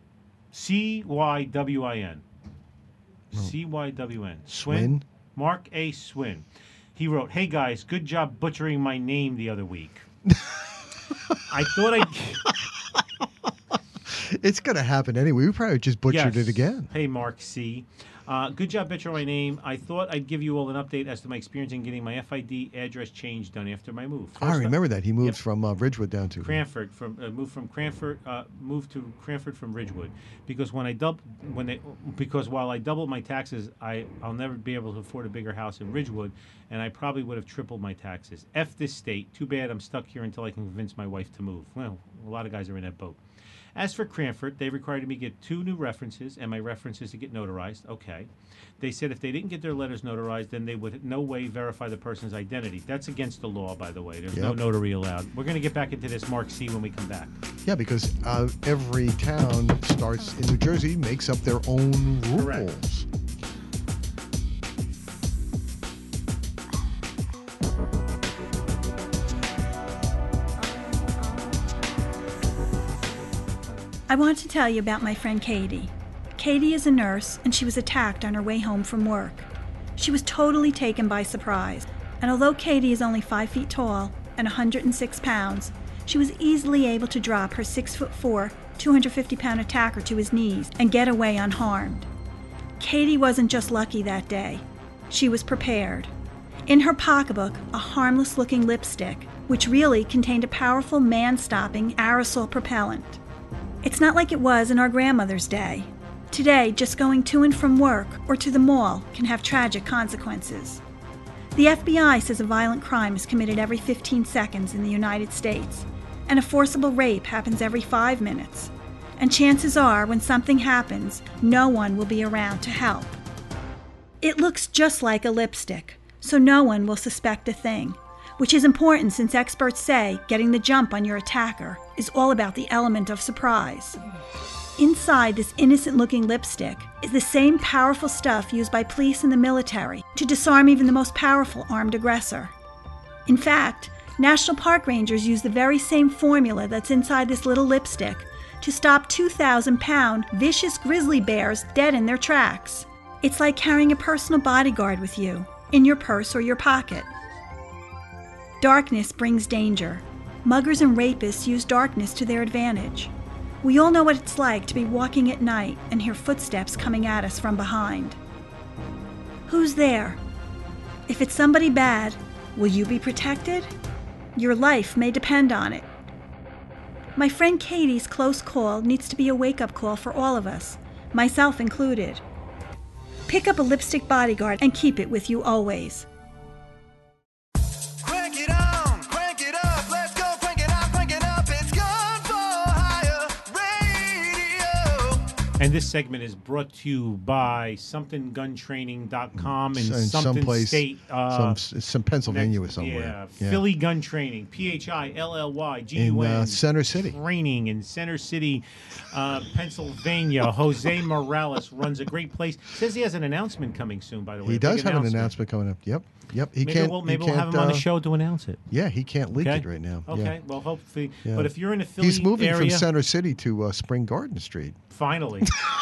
C-Y-W-I-N. C-Y-W-N. Swin? Mark A. Swin. He wrote, "Hey guys, good job butchering my name the other week. I thought It's going to happen anyway. We probably just butchered Yes. it again. Hey, Mark C. Good job butchering my name. I thought I'd give you all an update as to my experience in getting my FID address change done after my move. I remember that. He moved Yep. from Ridgewood down to Cranford moved to Cranford from Ridgewood because because while I doubled my taxes, I'll never be able to afford a bigger house in Ridgewood, and I probably would have tripled my taxes. F this state. Too bad I'm stuck here until I can convince my wife to move. Well, a lot of guys are in that boat. As for Cranford, they required me to get 2 new references and my references to get notarized. Okay. They said if they didn't get their letters notarized, then they would in no way verify the person's identity. That's against the law, by the way. There's no notary allowed. We're going to get back into this, Mark C., when we come back. Yeah, because every town starts in New Jersey, makes up their own rules. Correct. I want to tell you about my friend Katie. Katie is a nurse, and she was attacked on her way home from work. She was totally taken by surprise, and although Katie is only 5 feet tall and 106 pounds, she was easily able to drop her 6'4", 250-pound attacker to his knees and get away unharmed. Katie wasn't just lucky that day. She was prepared. In her pocketbook, a harmless-looking lipstick, which really contained a powerful man-stopping aerosol propellant. It's not like it was in our grandmother's day. Today, just going to and from work or to the mall can have tragic consequences. The FBI says a violent crime is committed every 15 seconds in the United States, and a forcible rape happens every 5 minutes. And chances are, when something happens, no one will be around to help. It looks just like a lipstick, so no one will suspect a thing, which is important since experts say getting the jump on your attacker is all about the element of surprise. Inside this innocent-looking lipstick is the same powerful stuff used by police and the military to disarm even the most powerful armed aggressor. In fact, National Park Rangers use the very same formula that's inside this little lipstick to stop 2,000-pound vicious grizzly bears dead in their tracks. It's like carrying a personal bodyguard with you, in your purse or your pocket. Darkness brings danger. Muggers and rapists use darkness to their advantage. We all know what it's like to be walking at night and hear footsteps coming at us from behind. Who's there? If it's somebody bad, will you be protected? Your life may depend on it. My friend Katie's close call needs to be a wake-up call for all of us, myself included. Pick up a lipstick bodyguard and keep it with you always. Crank it on, crank it up, let's go, crank it up, it's Gun for Hire Radio. And this segment is brought to you by somethingguntraining.com in something someplace, state. some Pennsylvania or somewhere. Yeah, Philly Gun Training, PHILLYGUN. In Center City. Training in Center City, Pennsylvania. Jose Morales runs a great place. Says he has an announcement coming soon, by the way. He does have an announcement coming up. Yep. Maybe we'll have him on the show to announce it. Yeah, he can't leak it right now. Okay, Yeah. well, hopefully. Yeah. But if you're in a Philly He's moving area, from Center City to Spring Garden Street. Finally.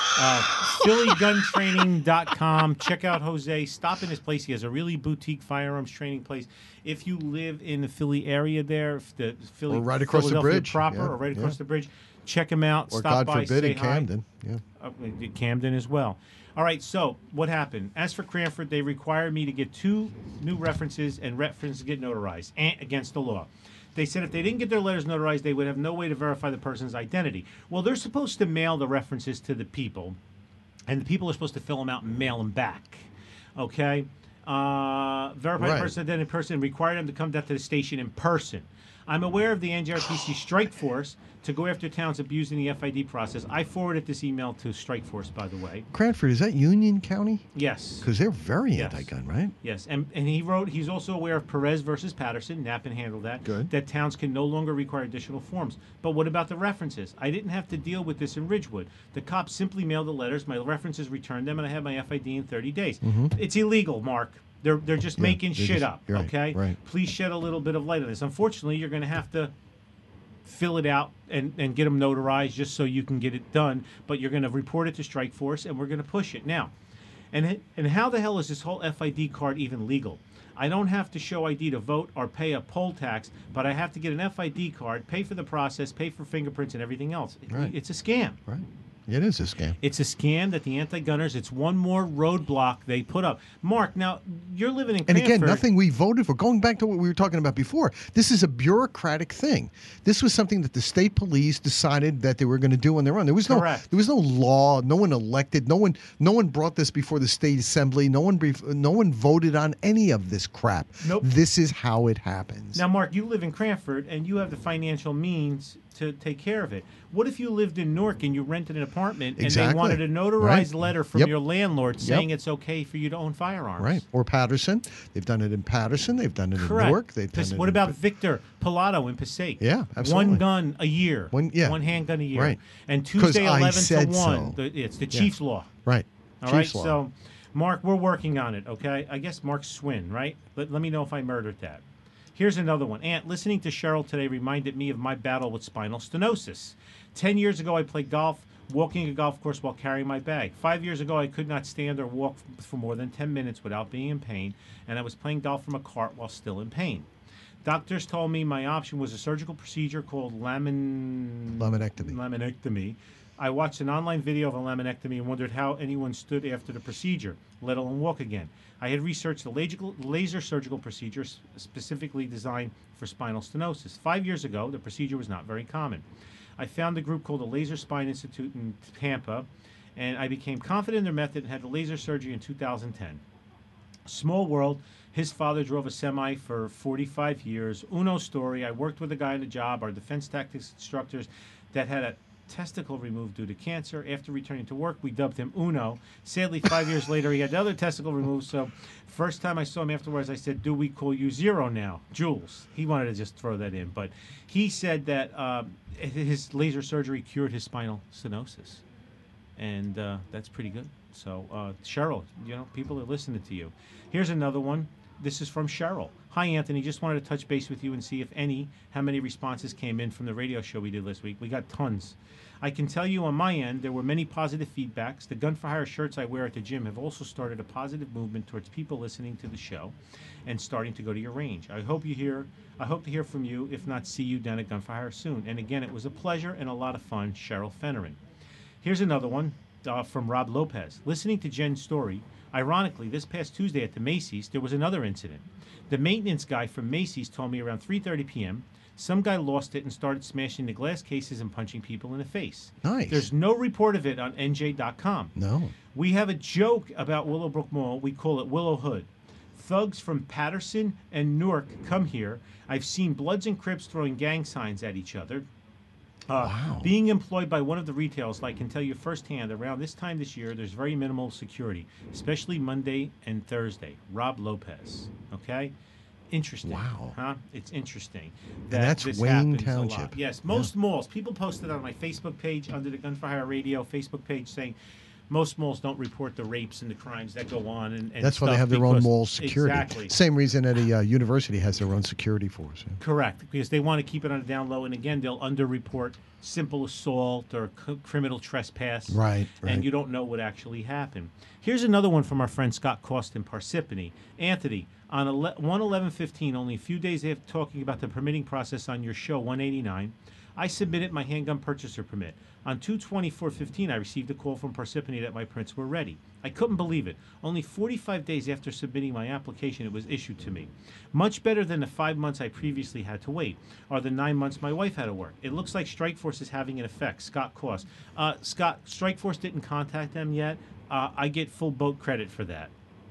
PhillyGunTraining.com. Check out Jose. Stop in his place. He has a really boutique firearms training place. If you live in the Philly area there, the Philly, or right across the Philadelphia bridge. proper, Yeah, or right across yeah. the bridge, check him out. Or Stop God by, forbid say in hi. Camden. Yeah. Camden as well. All right, so what happened? As for Cranford, they required me to get 2 new references and references get notarized against the law. They said if they didn't get their letters notarized, they would have no way to verify the person's identity. Well, they're supposed to mail the references to the people, and the people are supposed to fill them out and mail them back. Okay? Verify the person's identity in person, require them to come down to the station in person. I'm aware of the NJRPC strike force to go after towns abusing the FID process. I forwarded this email to strike force, by the way. Cranford, is that Union County? Yes. Because they're very anti-gun, right? Yes, and he wrote, he's also aware of Perez versus Patterson, Knappen handled that, that towns can no longer require additional forms. But what about the references? I didn't have to deal with this in Ridgewood. The cops simply mailed the letters, my references returned them, and I had my FID in 30 days. It's illegal, Mark. They're just making shit up, okay? Right. Please shed a little bit of light on this. Unfortunately, you're going to have to fill it out and get them notarized just so you can get it done. But you're going to report it to Strike Force, and we're going to push it. Now, and how the hell is this whole FID card even legal? I don't have to show ID to vote or pay a poll tax, but I have to get an FID card, pay for the process, pay for fingerprints and everything else. Right. It's a scam. Right. It is a scam. It's a scam that the anti-gunners, it's one more roadblock they put up. Mark, now, you're living in Cranford. And again, nothing we voted for. Going back to what we were talking about before, this is a bureaucratic thing. This was something that the state police decided that they were going to do on their own. There was no law. No one elected. No one brought this before the state assembly. No one voted on any of this crap. Nope. This is how it happens. Now, Mark, you live in Cranford, and you have the financial means to take care of it. What if you lived in Newark and you rented an apartment and Exactly. they wanted a notarized Right. letter from Yep. your landlord Yep. saying it's okay for you to own firearms? Right. Or Patterson. They've done it in Patterson. They've done it Correct. in Newark. They've done it What in- about Victor Pilato in Passaic? Yeah, absolutely. One gun a year. One handgun a year. Right. And 'Cause Tuesday I 11 to said 1. so. It's the Yeah. Chiefs law. Right. All right. Chiefs law. So, Mark, we're working on it, okay? I guess Mark Swin, right? Let me know if I murdered that. Here's another one. Ant, listening to Cheryl today reminded me of my battle with spinal stenosis. 10 years ago, I played golf, walking a golf course while carrying my bag. 5 years ago, I could not stand or walk for more than 10 minutes without being in pain, and I was playing golf from a cart while still in pain. Doctors told me my option was a surgical procedure called laminectomy. I watched an online video of a laminectomy and wondered how anyone stood after the procedure, let alone walk again. I had researched the laser surgical procedure specifically designed for spinal stenosis. 5 years ago, the procedure was not very common. I found a group called the Laser Spine Institute in Tampa, and I became confident in their method and had the laser surgery in 2010. Small world. His father drove a semi for 45 years. Uno story. I worked with a guy on a job, our defense tactics instructors, that had a testicle removed due to cancer. After returning to work, we dubbed him Uno. Sadly, 5 years later, he had the other testicle removed. So, first time I saw him afterwards, I said, "Do we call you Zero now?" Jules. He wanted to just throw that in, but he said that his laser surgery cured his spinal stenosis, and that's pretty good. So, Cheryl, people are listening to you. Here's another one. This is from Cheryl. Hi, Anthony. Just wanted to touch base with you and see how many responses came in from the radio show we did last week. We got tons. I can tell you on my end, there were many positive feedbacks. The Gun for Hire shirts I wear at the gym have also started a positive movement towards people listening to the show and starting to go to your range. I hope to hear from you, if not see you down at Gun for Hire soon. And again, it was a pleasure and a lot of fun, Cheryl Fennerin. Here's another one from Rob Lopez. Listening to Jen's story, ironically, this past Tuesday at the Macy's, there was another incident. The maintenance guy from Macy's told me around 3:30 p.m., some guy lost it and started smashing the glass cases and punching people in the face. Nice. There's no report of it on NJ.com. No. We have a joke about Willowbrook Mall. We call it Willow Hood. Thugs from Patterson and Newark come here. I've seen Bloods and Crips throwing gang signs at each other. Being employed by one of the retailers, I can tell you firsthand, around this time this year, there's very minimal security, especially Monday and Thursday. Rob Lopez. Okay? Interesting. Wow. Huh? It's interesting. And that's this Wayne happens a lot. Township. Yes, most malls. People posted on my Facebook page, under the Gun for Hire Radio Facebook page, saying most malls don't report the rapes and the crimes that go on. And That's why they stuff have their own because- mall security. Exactly. Same reason that a university has their own security force. Yeah. Correct, because they want to keep it on a down low, and again, they'll underreport simple assault or criminal trespass. Right, right. And you don't know what actually happened. Here's another one from our friend Scott Cost in Parsippany. Anthony, on 1/11/15, only a few days after talking about the permitting process on your show, 189, I submitted my handgun purchaser permit. On 2/24/15, I received a call from Parsippany that my prints were ready. I couldn't believe it. Only 45 days after submitting my application, it was issued to me. Much better than the 5 months I previously had to wait, or the 9 months my wife had to work. It looks like Strikeforce is having an effect. Scott Cost. Scott, Strikeforce didn't contact them yet. I get full boat credit for that.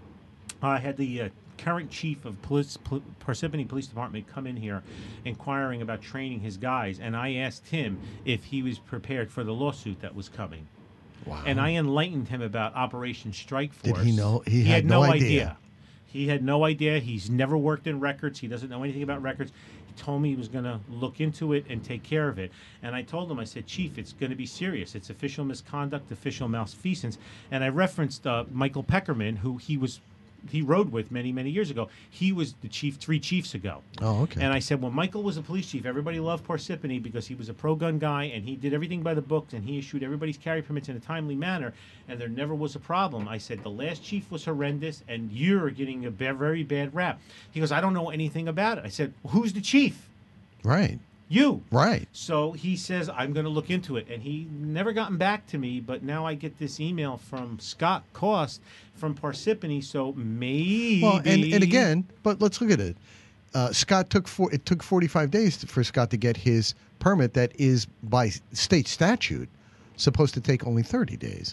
I had the current chief of Parsippany Police Department come in here inquiring about training his guys, and I asked him if he was prepared for the lawsuit that was coming. Wow. And I enlightened him about Operation Strikeforce. Did he know? He had no idea. He had no idea. He's never worked in records. He doesn't know anything about records. He told me he was going to look into it and take care of it. And I told him, I said, Chief, it's going to be serious. It's official misconduct, official malfeasance. And I referenced Michael Peckerman, who he rode with many, many years ago. He was the chief 3 chiefs ago. Oh, okay. And I said, when Michael was a police chief, everybody loved Parsippany because he was a pro-gun guy and he did everything by the books and he issued everybody's carry permits in a timely manner and there never was a problem. I said, the last chief was horrendous and you're getting a very bad rap. He goes, I don't know anything about it. I said, who's the chief? Right. You. Right. So he says, I'm going to look into it. And he never gotten back to me, but now I get this email from Scott Cost from Parsippany, so maybe... Well, and again, but let's look at it. Scott took 45 days for Scott to get his permit that is, by state statute, supposed to take only 30 days.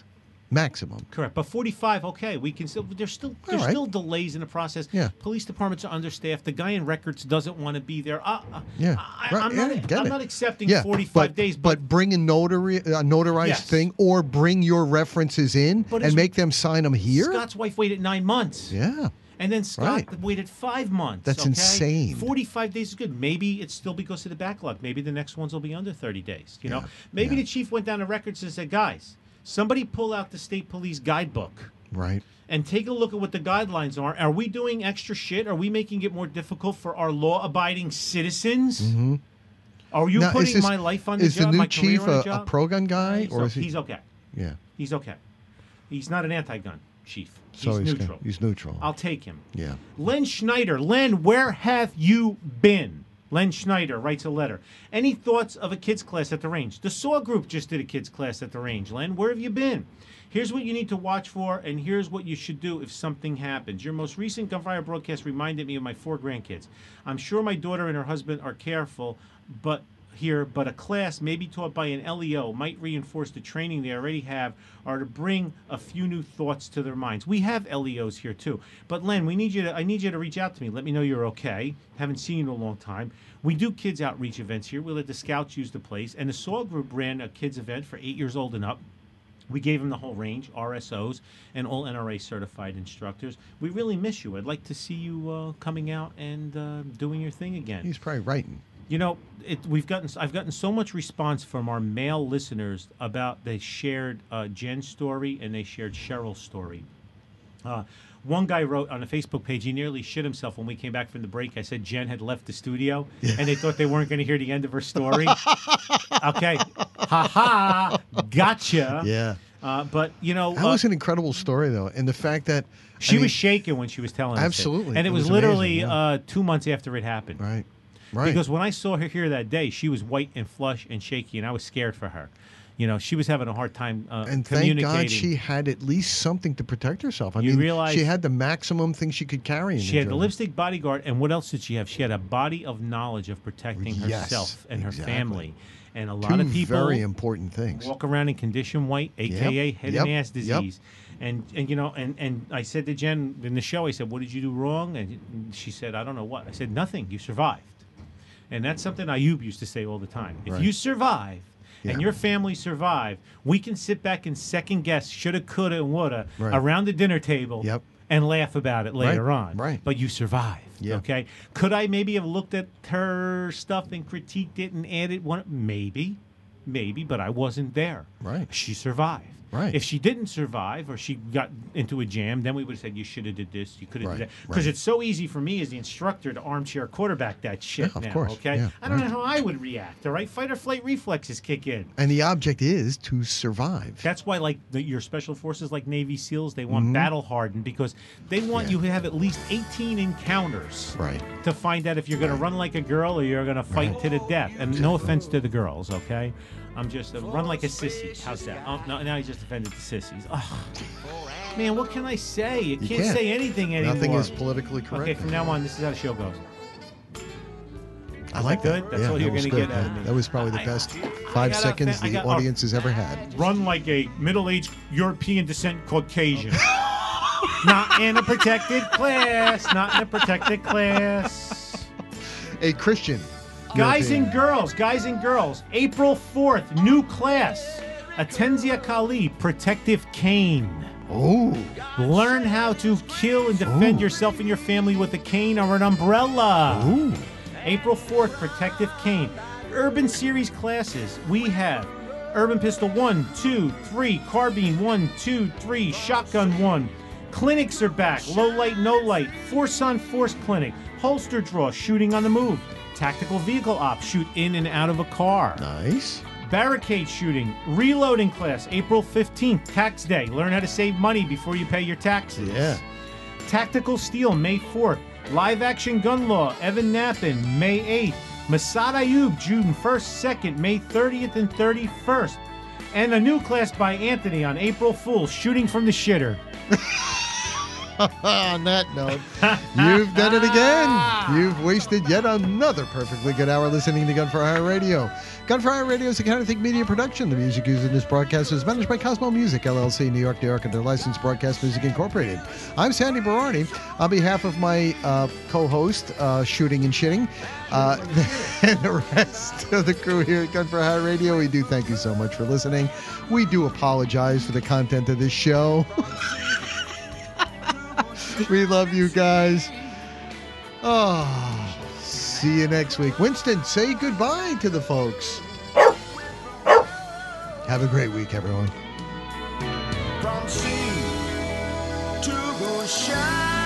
Maximum. Correct, but 45, okay, we can still. There's right. still delays in the process. Yeah. Police departments are understaffed. The guy in records doesn't want to be there. Yeah. I'm Get not it. accepting Yeah, 45 days. But bring a notarized Yes. thing, or bring your references in But and his- make them sign them here. Scott's wife waited 9 months. Yeah. And then Scott Right. waited 5 months. That's okay? insane. 45 days is good. Maybe it's still because of the backlog. Maybe the next ones will be under 30 days. You know, Yeah. maybe Yeah. the chief went down to records and said, "Guys, somebody pull out the state police guidebook Right. and take a look at what the guidelines are. Are we doing extra shit? Are we making it more difficult for our law-abiding citizens? Mm-hmm. Are you Now, putting my life on the is job? the new my chief career on a the job? pro-gun guy, or is he? He's okay. Yeah. He's okay. He's not an anti-gun chief. So He's good. neutral. He's neutral. I'll take him. Yeah. Len Schneider. Len, where have you been? Len Schneider writes a letter. Any thoughts of a kids class at the range? The SAW group just did a kids class at the range. Len, where have you been? Here's what you need to watch for, and here's what you should do if something happens. Your most recent Gunfire broadcast reminded me of my 4 grandkids. I'm sure my daughter and her husband are careful, but a class maybe taught by an LEO might reinforce the training they already have, or to bring a few new thoughts to their minds. We have LEOs here too. But Len, I need you to reach out to me. Let me know you're okay. Haven't seen you in a long time. We do kids outreach events here. We let the scouts use the place, and the SAW group ran a kids event for 8 years old and up. We gave them the whole range, RSOs, and all NRA certified instructors. We really miss you. I'd like to see you coming out and doing your thing again. He's probably writing. You know, I've gotten so much response from our male listeners about they shared Jen's story and they shared Cheryl's story. One guy wrote on a Facebook page, he nearly shit himself when we came back from the break. I said Jen had left the studio, and they thought they weren't going to hear the end of her story. Okay, ha, gotcha. Yeah. But you know, That was an incredible story, though, and the fact that she was shaking when she was telling us. Absolutely. And it It was was literally amazing, 2 months after it happened. Right. Right. Because when I saw her here that day, she was white and flush and shaky, and I was scared for her. You know, she was having a hard time and thank communicating. God she had at least something to protect herself. I You mean, realize- she had the maximum thing she could carry. In She New had the Jersey. lipstick bodyguard, and what else did she have? She had a body of knowledge of protecting Yes, herself and her exactly. family. And a lot Two of people very important things. walk around in condition white, aka head Yep. and ass Yep. disease. And you know, and I said to Jen in the show, I said, "What did you do wrong?" And she said, "I don't know what." I said, "Nothing. You survived." And that's something Ayub used to say all the time. If Right. you survive and Yeah. your family survive, we can sit back and second guess shoulda, coulda, and woulda Right. around the dinner table Yep. and laugh about it later Right, on. right. But you survived. Yeah. Okay. Could I maybe have looked at her stuff and critiqued it and added one? Maybe, but I wasn't there. Right. She survived. Right. If she didn't survive or she got into a jam, then we would have said you should have did this, you could have Right, did that. Because right. it's so easy for me as the instructor to armchair quarterback that shit Yeah, of now. course, Okay. yeah, I don't right. know how I would react. All right. Fight or flight reflexes kick in. And the object is to survive. That's why, like your special forces, like Navy SEALs, they want battle hardened because they want Mm-hmm. Yeah. you to have at least 18 encounters Right. to find out if you're going to run like a girl or you're going to fight to the death. And no offense to the girls, okay? I'm just run like a sissy. How's that? Oh, no, now he just offended the sissies. Oh, man, what can I say? You can't can't. say anything anymore. Nothing is politically correct. Okay, from now on, this is how the show goes. I like that that. good? That's yeah, all you're that was gonna good. get out of me. That was probably the I- best I 5 got seconds I the got- audience has ever had. Run like a middle-aged European descent Caucasian. Not in a protected class. Not in a protected class. A Christian. Guys European. and girls, April 4th, new class. Atenzia Kali, Protective Cane. Oh, Learn how to kill and defend Ooh. yourself and your family with a cane or an umbrella. ooh. April 4th, Protective Cane. Urban Series classes. We have Urban Pistol 1, 2, 3, Carbine 1, 2, 3, Shotgun 1. Clinics are back. Low light, no light. Force on Force Clinic. Holster draw, shooting on the move. Tactical vehicle ops, shoot in and out of a car. Nice. Barricade shooting. Reloading class, April 15th, tax day. Learn how to save money before you pay your taxes. Yeah. Tactical Steel, May 4th. Live Action Gun Law, Evan Knappen, May 8th. Masad Ayub, June 1st, 2nd, May 30th and 31st. And a new class by Anthony on April Fool's, Shooting from the Shitter. On that note, you've done it again. You've wasted yet another perfectly good hour listening to Gun for Hire Radio. Gun for Hire Radio is a Counterthink Media production. The music used in this broadcast is managed by Cosmo Music, LLC, New York, New York, and their licensed broadcast music incorporated. I'm Sandy Barardi. On behalf of my co-host, Shooting and Shitting, and the rest of the crew here at Gun for Hire Radio, we do thank you so much for listening. We do apologize for the content of this show. We love you guys. Oh, see you next week. Winston, say goodbye to the folks. Have a great week, everyone. From sea to shine.